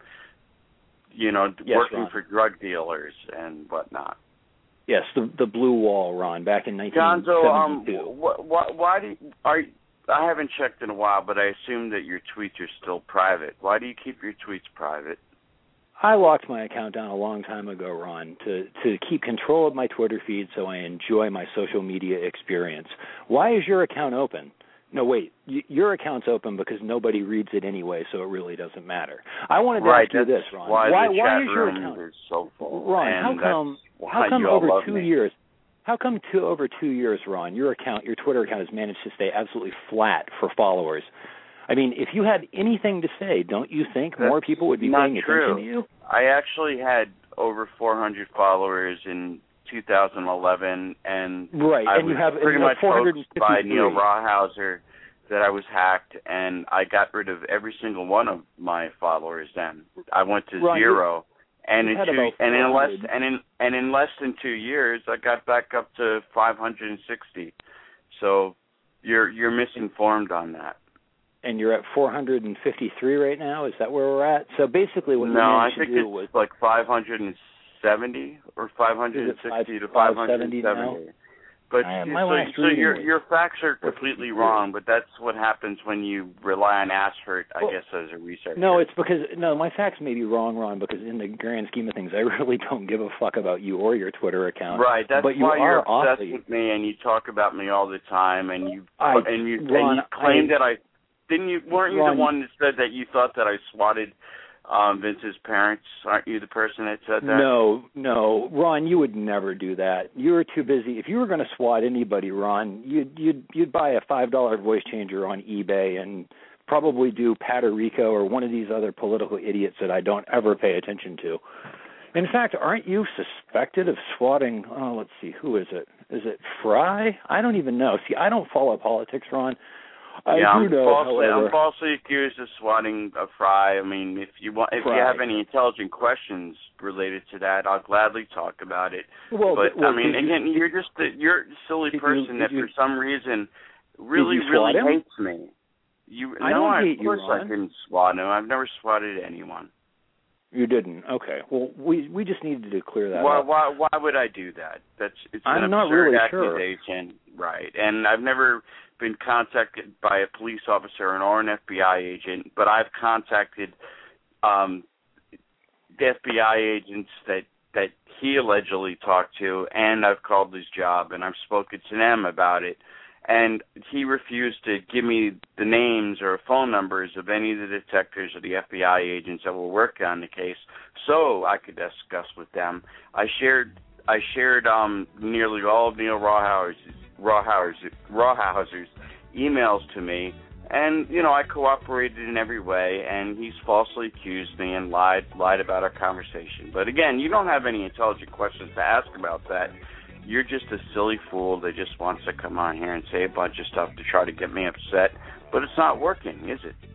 you know Yes, working Ron. for drug dealers and whatnot. Yes, the the blue wall, Ron, back in nineteen Gonzo, um, seventy-two. wh- wh- why do you, are you, I haven't checked in a while, but I assume that your tweets are still private. Why do you keep your tweets private? I locked my account down a long time ago, Ron, to, to keep control of my Twitter feed so I enjoy my social media experience. Why is your account open? No, wait. Y- your account's open because nobody reads it anyway, so it really doesn't matter. I wanted to right, ask you that's this, Ron. Why, why, the why chat is your room account? is so full? Ron, and how come? That's How come you all over love two me. years? How come two over two years, Ron? Your account, your Twitter account, has managed to stay absolutely flat for followers. I mean, if you had anything to say, don't you think That's more people would be not paying true. attention to you? I actually had over four hundred followers in two thousand eleven, and Right, I and was you have pretty and you much have four hundred hoaxed by fifty-three. Neil Rawhauser that I was hacked, and I got rid of every single one of my followers. Then I went to Ron, zero, and in had two, about and in less four hundred. and in and in less than two years, I got back up to five hundred sixty. So you're you're misinformed on that. And you're at four hundred fifty-three right now? Is that where we're at? So basically what you No, I managed think to do it's was... like five hundred seventy or five hundred sixty to five hundred seventy. now? But I- so, my last so reading your was your facts are completely wrong. But that's what happens when you rely on Ashford, I Well, guess, as a researcher. No, it's because... No, my facts may be wrong, Ron, because in the grand scheme of things, I really don't give a fuck about you or your Twitter account. Right, that's but you why you're are obsessed awfully... with me, and you talk about me all the time, and you I, and you Ron, and you claim I, that I Didn't you? Weren't you Ron, the one that said that you thought that I swatted um, Vince's parents? Aren't you the person that said that? No, no, Ron, you would never do that. You were too busy. If you were going to swat anybody, Ron, you'd you'd you'd buy a five dollar voice changer on eBay and probably do Puerto Rico or one of these other political idiots that I don't ever pay attention to. In fact, aren't you suspected of swatting? Oh, let's see, who is it? Is it Fry? I don't even know. See, I don't follow politics, Ron. I yeah, do I'm know, falsely, however, I'm falsely accused of swatting a Fry. I mean, if you want, if Fry. you have any intelligent questions related to that, I'll gladly talk about it. Well, but well, I mean, did again, you, you're just a, you're a silly did person you, that you, for some reason really, you really swat him? hates me. You, I no, don't I, hate of course you, Ron. I didn't swat him. I've never swatted anyone. You didn't. Okay. Well, we we just needed to clear that Why, up. why, why would I do that? That's it's I'm an not absurd really sure. accusation, right? And I've never been contacted by a police officer or an F B I agent, but I've contacted um, the F B I agents that that he allegedly talked to, and I've called his job and I've spoken to them about it. And he refused to give me the names or phone numbers of any of the detectives or the F B I agents that were working on the case, so I could discuss with them. I shared I shared um, nearly all of Neil Rawhauser's, Rawhauser's, Rawhauser's emails to me, and you know I cooperated in every way. And he's falsely accused me and lied lied about our conversation. But again, you don't have any intelligent questions to ask about that. You're just a silly fool that just wants to come on here and say a bunch of stuff to try to get me upset. But it's not working, is it?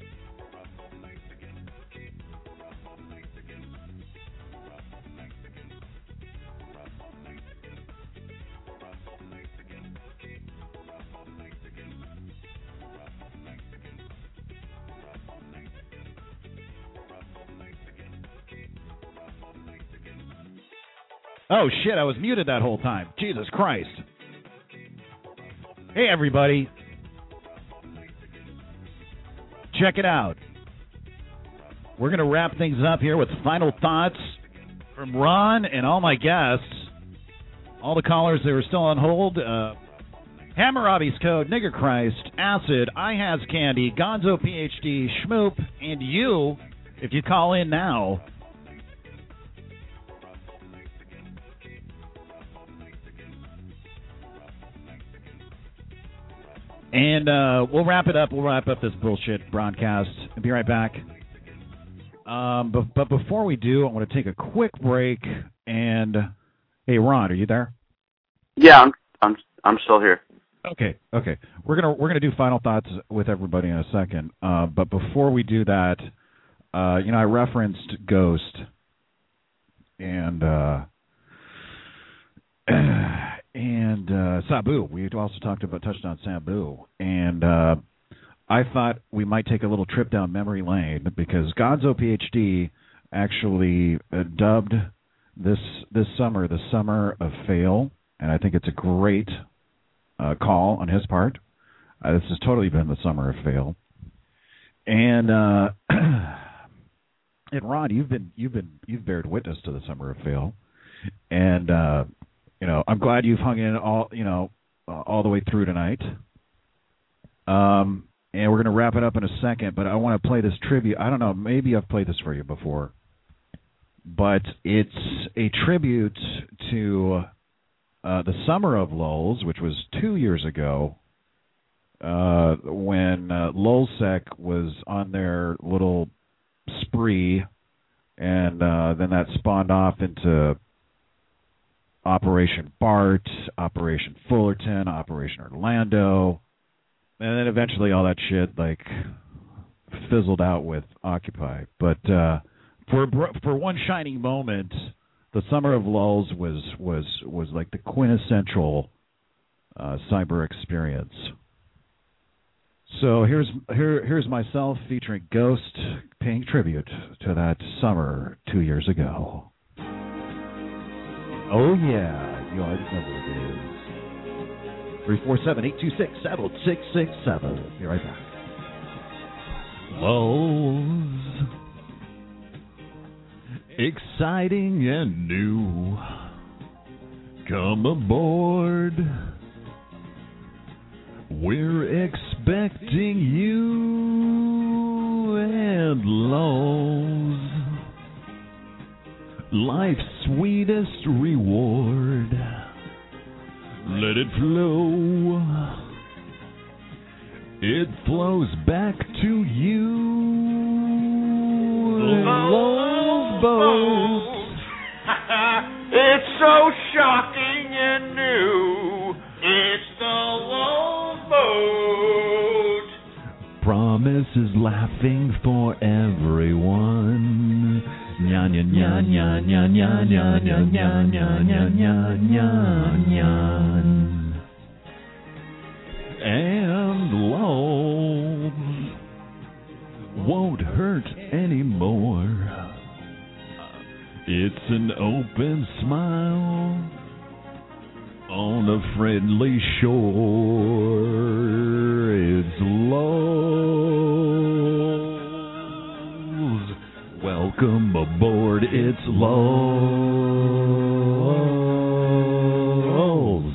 Oh, shit, I was muted that whole time. Jesus Christ. Hey, everybody. Check it out. We're going to wrap things up here with final thoughts from Ron and all my guests. All the callers that are still on hold. Uh, Hammurabi's Code, Nigger Christ, Acid, I Has Candy, Gonzo PhD, Schmoop, and you, if you call in now. And uh, we'll wrap it up. We'll wrap up this bullshit broadcast. I'll be right back. Um, but, but before we do, I want to take a quick break. And hey, Ron, are you there? Yeah, I'm. I'm. I'm still here. Okay. Okay. We're gonna we're gonna do final thoughts with everybody in a second. Uh, but before we do that, uh, you know, I referenced Ghost and. Uh, And uh, Sabu. We also talked about touched on Sabu, and uh, I thought we might take a little trip down memory lane because Gonzo PhD actually uh, dubbed this this summer the summer of fail, and I think it's a great uh, call on his part. Uh, this has totally been the summer of fail, and uh, and Ron, you've been you've been you've bared witness to the summer of fail, and. Uh, You know, I'm glad you've hung in all, you know, uh, all the way through tonight. Um, and we're going to wrap it up in a second, but I want to play this tribute. I don't know, maybe I've played this for you before, but it's a tribute to uh, the Summer of Lulz, which was two years ago, uh, when uh, Lulzsec was on their little spree, and uh, then that spawned off into Operation Bart, Operation Fullerton, Operation Orlando, and then eventually all that shit like fizzled out with Occupy. But uh, for for one shining moment, the Summer of Lulz was was was like the quintessential uh, cyber experience. So here's here here's myself featuring Ghost paying tribute to that summer two years ago. Oh, yeah. You already know what it is. three four seven, eight two six, seven six six seven. Be right back. Lulz. Exciting and new. Come aboard. We're expecting you. and lows. Life's sweetest reward. Let it flow. It flows back to you. Love boat. It's so shocking and new. It's the Love Boat. Promises laughing for everyone. Nya nya nya nya nya nya nya nya nya nya nya nya nya nya. And love won't hurt anymore. It's an open smile on a friendly shore. It's Lowe's. Welcome aboard. It's Lowe's.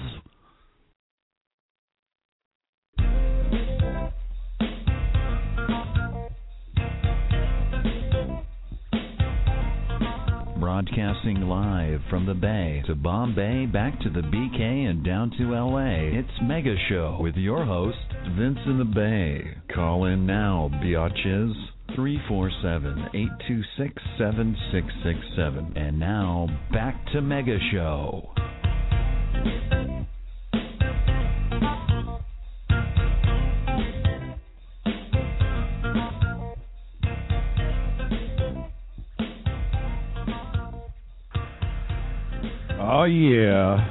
Broadcasting live from the Bay to Bombay, back to the B K, and down to L A. It's Mega Show with your host, Vince in the Bay. Call in now, biatches. three four seven, eight two six, seven six six seven. And now, back to Mega Show. Oh yeah.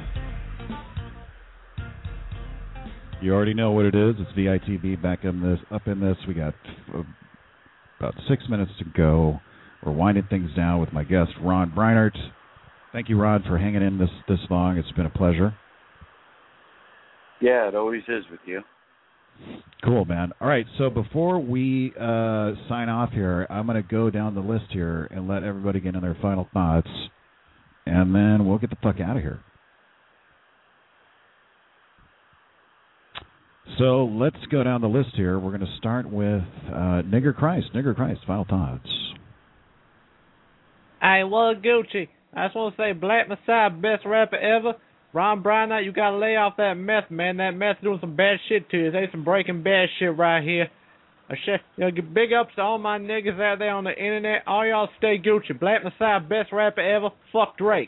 You already know what it is. It's V I T B back in this. Up in this, we got uh, about six minutes to go. We're winding things down with my guest Ron Breinert. Thank you, Ron, for hanging in this this long. It's been a pleasure. Yeah, it always is with you. Cool, man. All right, so before we uh, sign off here, I'm going to go down the list here and let everybody get in their final thoughts, and then we'll get the fuck out of here. So let's go down the list here. We're going to start with uh, Nigger Christ. Nigger Christ, final thoughts. Hey, well, Gucci, I just want to say Black Messiah, best rapper ever. Ron Breinert, you got to lay off that meth, man. That meth doing some bad shit to you. There's some Breaking Bad shit right here. I sh- you know, big ups to all my niggas out there on the internet. All y'all stay Gucci. Black Messiah, best rapper ever. Fuck Drake.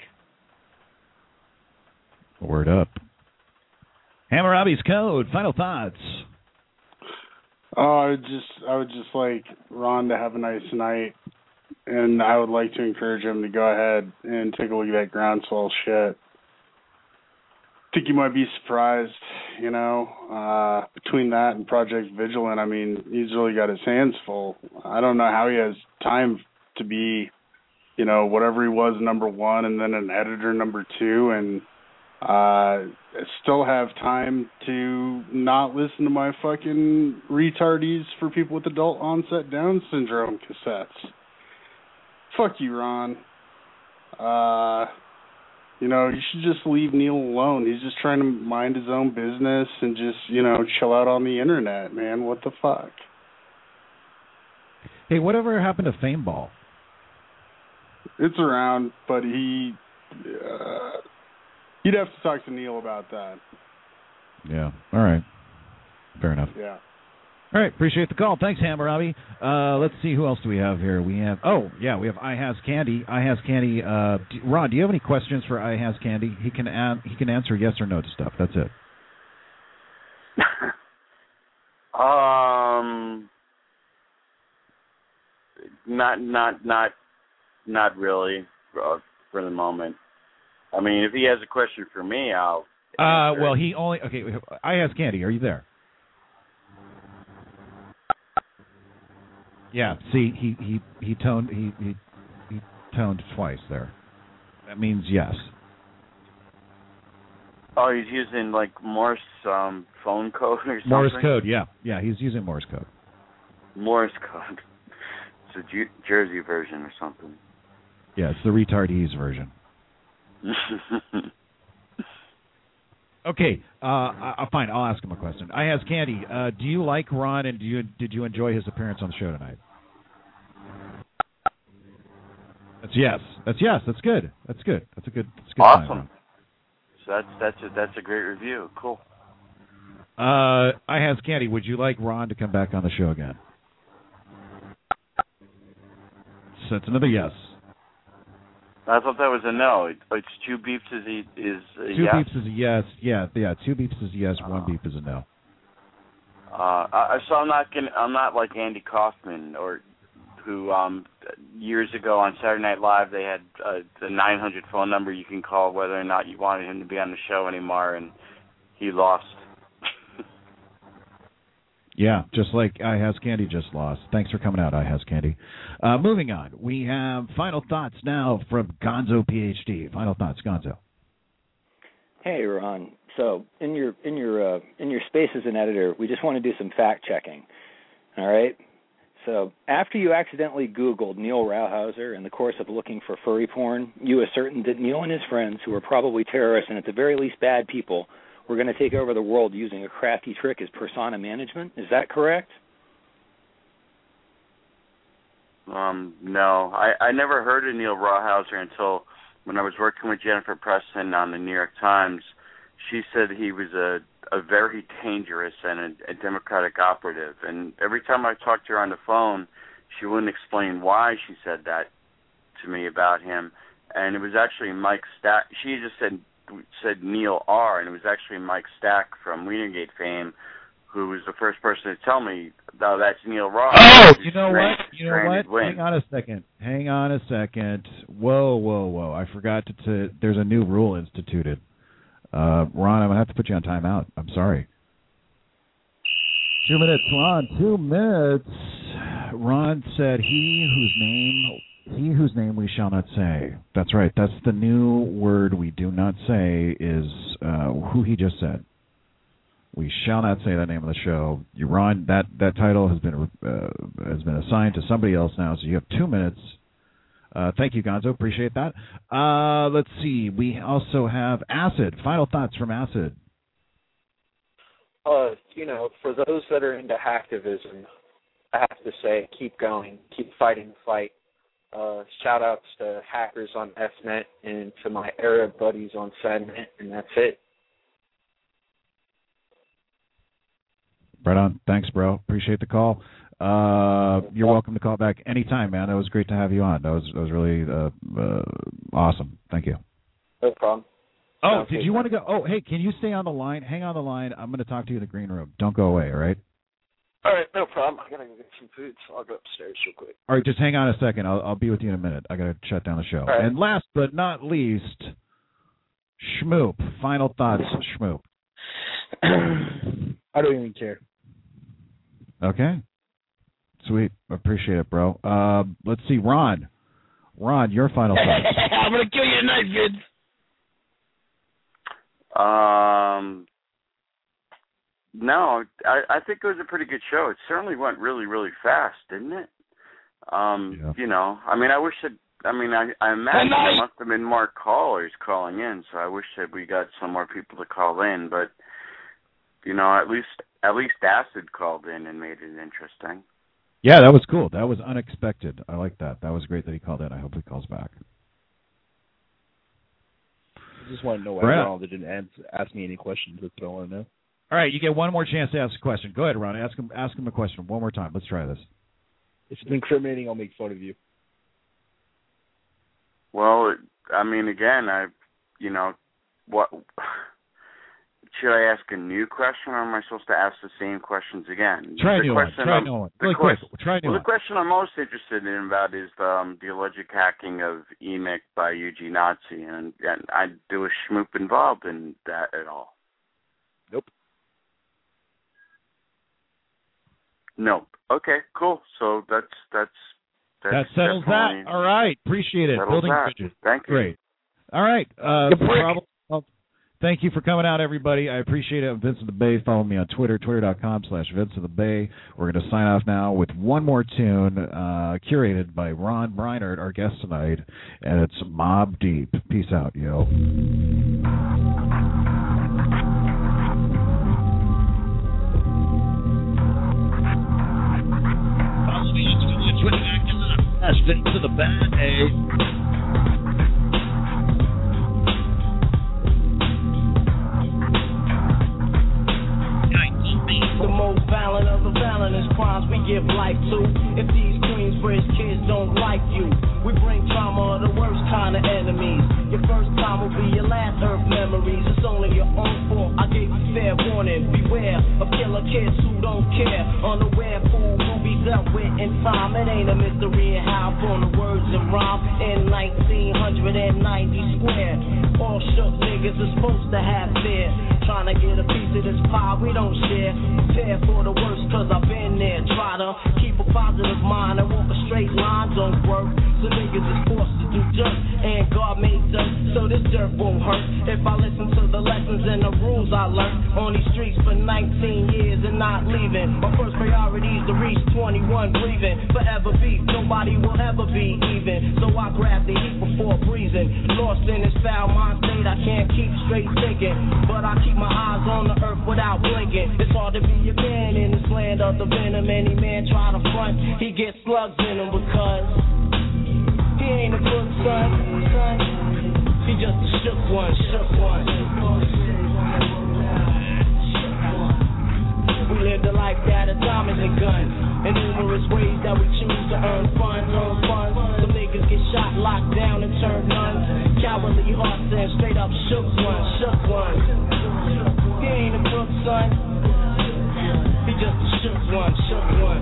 Word up. Hammurabi's Code, final thoughts. Oh, I would just, I would just like Ron to have a nice night, and I would like to encourage him to go ahead and take a look at that Groundswell shit. I think you might be surprised, you know, uh, between that and Project Vigilant. I mean, he's really got his hands full. I don't know how he has time to be, you know, whatever he was, number one, and then an editor number two, and uh, still have time to not listen to my fucking retardees for people with adult onset Down syndrome cassettes. Fuck you, Ron. Uh... You know, you should just leave Neil alone. He's just trying to mind his own business and just, you know, chill out on the internet, man. What the fuck? Hey, whatever happened to Fameball? It's around, but he... Uh, you'd have to talk to Neil about that. Yeah, all right. Fair enough. Yeah. All right, appreciate the call. Thanks, Hammurabi. Uh, let's see, who else do we have here? We have, oh, yeah, we have I Has Candy. I Has Candy. Uh, do, Ron, do you have any questions for I Has Candy? He can an- he can answer yes or no to stuff. That's it. um, not not not not really uh, for the moment. I mean, if he has a question for me, I'll. Uh, well, he only okay. I Has Candy. Are you there? Yeah, see, he he he toned he, he he toned twice there. That means yes. Oh, he's using like Morse um, phone code or something. Morse code, yeah, yeah, he's using Morse code. Morse code. It's a Ju- Jersey version or something. Yeah, it's the retardees version. Okay, uh, I, fine. I'll ask him a question. I Has Candy. Uh, do you like Ron, and do you did you enjoy his appearance on the show tonight? That's yes. That's yes. That's good. That's good. That's a good. That's a good Awesome. sign, So that's that's a, that's a great review. Cool. Uh, I has Candy. Would you like Ron to come back on the show again? So it's another yes. I thought that was a no. It, it's two beeps is a, is a Two yes. beeps is a yes. Yeah, yeah. Two beeps is a yes. One Uh, beep is a no. Uh, I, so I'm not gonna. I'm not like Andy Kaufman, or who um, years ago on Saturday Night Live they had uh, the nine hundred phone number you can call whether or not you wanted him to be on the show anymore, and he lost. Yeah, just like I Has Candy just lost. Thanks for coming out, I Has Candy. Uh, moving on, we have final thoughts now from Gonzo PhD. Final thoughts, Gonzo. Hey, Ron. So in your in your uh, in your space as an editor, we just want to do some fact checking. All right. So after you accidentally Googled Neil Rauhauser in the course of looking for furry porn, you ascertained that Neil and his friends, who are probably terrorists and at the very least bad people, were going to take over the world using a crafty trick as persona management. Is that correct? Um, no, I, I never heard of Neil Rauhauser until when I was working with Jennifer Preston on the New York Times. She said he was a, a very dangerous and a, a Democratic operative. And every time I talked to her on the phone, she wouldn't explain why she said that to me about him. And it was actually Mike Stack. She just said said Neil R., and it was actually Mike Stack from Wienergate fame who was the first person to tell me, oh, that's Neil Ross. Oh, you know what? You know what? Win. Hang on a second. Hang on a second. Whoa, whoa, whoa. I forgot to, to there's a new rule instituted. Uh, Ron, I'm going to have to put you on timeout. I'm sorry. Two minutes, Ron. Two minutes. Ron said, he whose name... He whose name we shall not say. That's right. That's the new word we do not say is uh, who he just said. We shall not say the name of the show. You, Ron, that, that title has been uh, has been assigned to somebody else now, so you have two minutes. Uh, thank you, Gonzo. Appreciate that. Uh, let's see. We also have Acid. Final thoughts from Acid. Uh, you know, for those that are into hacktivism, I have to say, keep going. Keep fighting the fight. Uh, shout-outs to hackers on F net and to my Arab buddies on SADNet, and that's it. Right on. Thanks, bro. Appreciate the call. Uh, you're welcome to call back anytime, man. It was great to have you on. That was that was really uh, uh, awesome. Thank you. No problem. Oh, Sounds did good, you man. want to go? Oh, hey, can you stay on the line? Hang on the line. I'm going to talk to you in the green room. Don't go away, all right? All right, no problem. I gotta go get some food, so I'll go upstairs real quick. All right, just hang on a second. I'll, I'll be with you in a minute. I got to shut down the show. Right. And last but not least, Schmoop. Final thoughts, Schmoop. I don't even care. Okay. Sweet. Appreciate it, bro. Uh, let's see, Ron. Ron, your final thoughts. I'm gonna kill you tonight, kids. Um, no, I, I think it was a pretty good show. It certainly went really, really fast, didn't it? Um, yeah. You know, I mean, I wish that, I mean, I, I imagine there must have been more callers calling in, so I wish that we got some more people to call in, but, you know, at least, at least Acid called in and made it interesting. Yeah, that was cool. That was unexpected. I like that. That was great that he called in. I hope he calls back. I just want to know why Brad. Ronald didn't ask, ask me any questions. That's what I want to know. All right, you get one more chance to ask a question. Go ahead, Ron. Ask him. Ask him a question one more time. Let's try this. If it's incriminating, I'll make fun of you. Well, I mean, again, I, you know, what should I ask a new question, or am I supposed to ask the same questions again? Try a the new one. question Try a I'm- new one. the Really quick. question- Try a new well, one. the question I'm most interested in about is the, um, the alleged hacking of E M I C by U G Nazi, and, and I there was Schmoop involved in that at all? Nope. Nope. Okay, cool. So that's that's that's That settles definitely- that. All right. Appreciate it. settles Building that. bridges. Thank you. Great. All right. Uh, You prick. problem- well, thank you for coming out, everybody. I appreciate it. I'm Vincent the Bay. Follow me on Twitter, twitter.com slash Vincent the Bay. We're going to sign off now with one more tune uh, curated by Ron Breinert, our guest tonight, and it's Mob Deep. Peace out, yo. Follow me on Twitter, twitter.com That's Vince in the Bay. The most violent of the violent is crimes we give life to. If these Queensbridge kids don't like you, we bring trauma of the worst kind of enemies. Your first time will be your last earth memories. It's only your own fault. I gave you fair warning. Beware of killer kids who don't care. Unaware fool who be dealt with in time. It ain't a mystery how from the words and rhyme in nineteen ninety square. All shook niggas are supposed to have fear. Trying to get a piece of this pie we don't share. Prepare for the worst cause I've been there. Try to keep a positive mind and walk a straight line don't work. So niggas is forced to do dirt and God made dirt so this dirt won't hurt. If I listen to the lessons and the rules I learned on these streets for nineteen years and not leaving. My first priority is to reach twenty-one breathing. Forever be, nobody will ever be even. So I grab the heat before breathing. Lost in this foul mind state I can't keep straight thinking. But I keep my eyes on the earth without blinking. It's hard to be a man in this land of the venom. Any man try to front, he gets slugs in him because he ain't a good son, son. He just a shook one, shook one. We live the life that of diamonds and guns. In numerous ways that we choose to earn funds, earn funds. Some niggas get shot, locked down, and turn nuns. Cowardly hearts and straight up shook one, shook one. He ain't a crook, son. He just a shook one, shook one.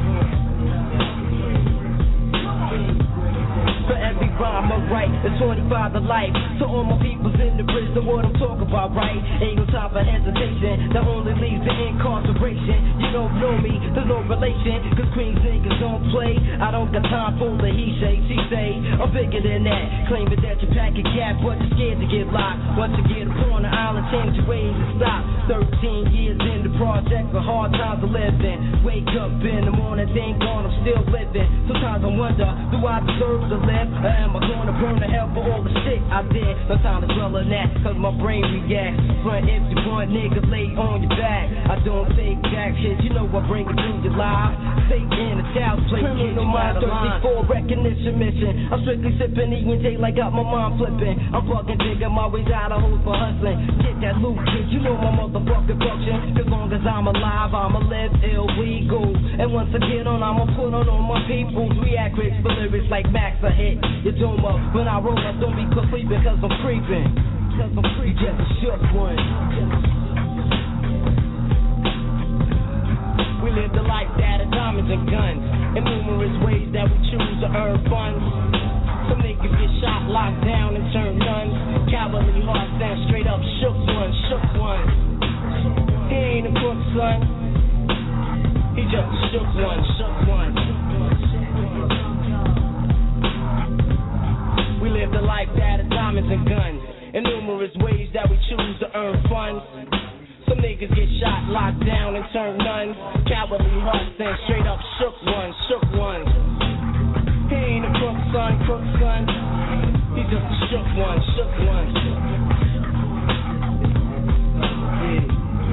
For every rhyme I write, it's twenty-five to life. To all my peoples in the prison, what I'm talking about, right? Ain't no time for hesitation, that only leads to incarceration. You don't know me, there's no relation, cause Queens niggas don't play. I don't got time for the he say, she say. I'm bigger than that, claiming that you pack a gap, but you're scared to get locked. Once you get upon the island, change your ways and stop. Thirteen years in the project, a hard time to live in. Wake up in the morning, thank God I'm still living. Sometimes I wonder, do I deserve to live? Or am I gonna burn to hell for all the shit I did? Sometimes it's well in that, cause my brain reacts. Front if you want, nigga, lay on your back. I don't take jack shit, you know I bring it to your life. Stay in the child's place, criminal mind thirsty for recognition mission. I'm strictly sipping, eating daylight, got my mind flipping. I'm fucking digging my ways out of hoes for hustling. Get that loot, kid, you know my motherfucking function. As long as I'm alive, I'ma live illegal. And once I get on, I'ma put on all my peoples. React quick for lyrics like Max ahead. You dome up when I roll, I don't be sleeping cause I'm creeping. Cause I'm creeping. You just a shook one. We live the life that of diamonds and guns. In numerous ways that we choose to earn funds. Some niggas get shot, locked down, and turn nuns. Cowardly hearts stand straight up, shook one, shook one. He ain't a crook, son. He just a shook one, shook one. We live the life that of diamonds and guns. In numerous ways that we choose to earn funds. Some niggas get shot, locked down, and turn nuns. Cowardly hearts stand straight up, shook ones, shook ones. He ain't a crook, son, crook, son. He just a shook one, shook one. Yeah.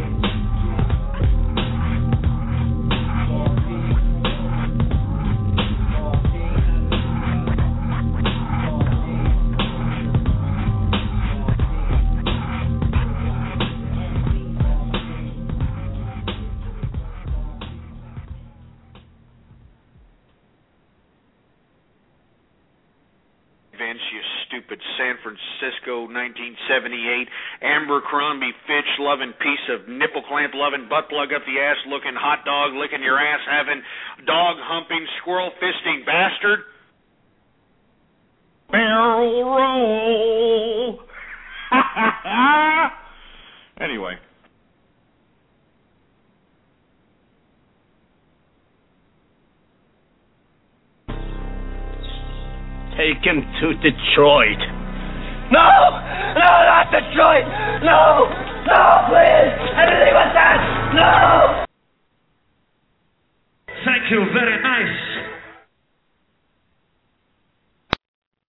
San Francisco, nineteen seventy-eight. Amber Crombie Fitch, loving piece of nipple clamp, loving butt plug up the ass, looking hot dog, licking your ass, having dog humping, squirrel fisting bastard. Barrel roll. Anyway. Take him to Detroit. No! No, not Detroit! No! No, please! Anything but that! No! Thank you, very nice.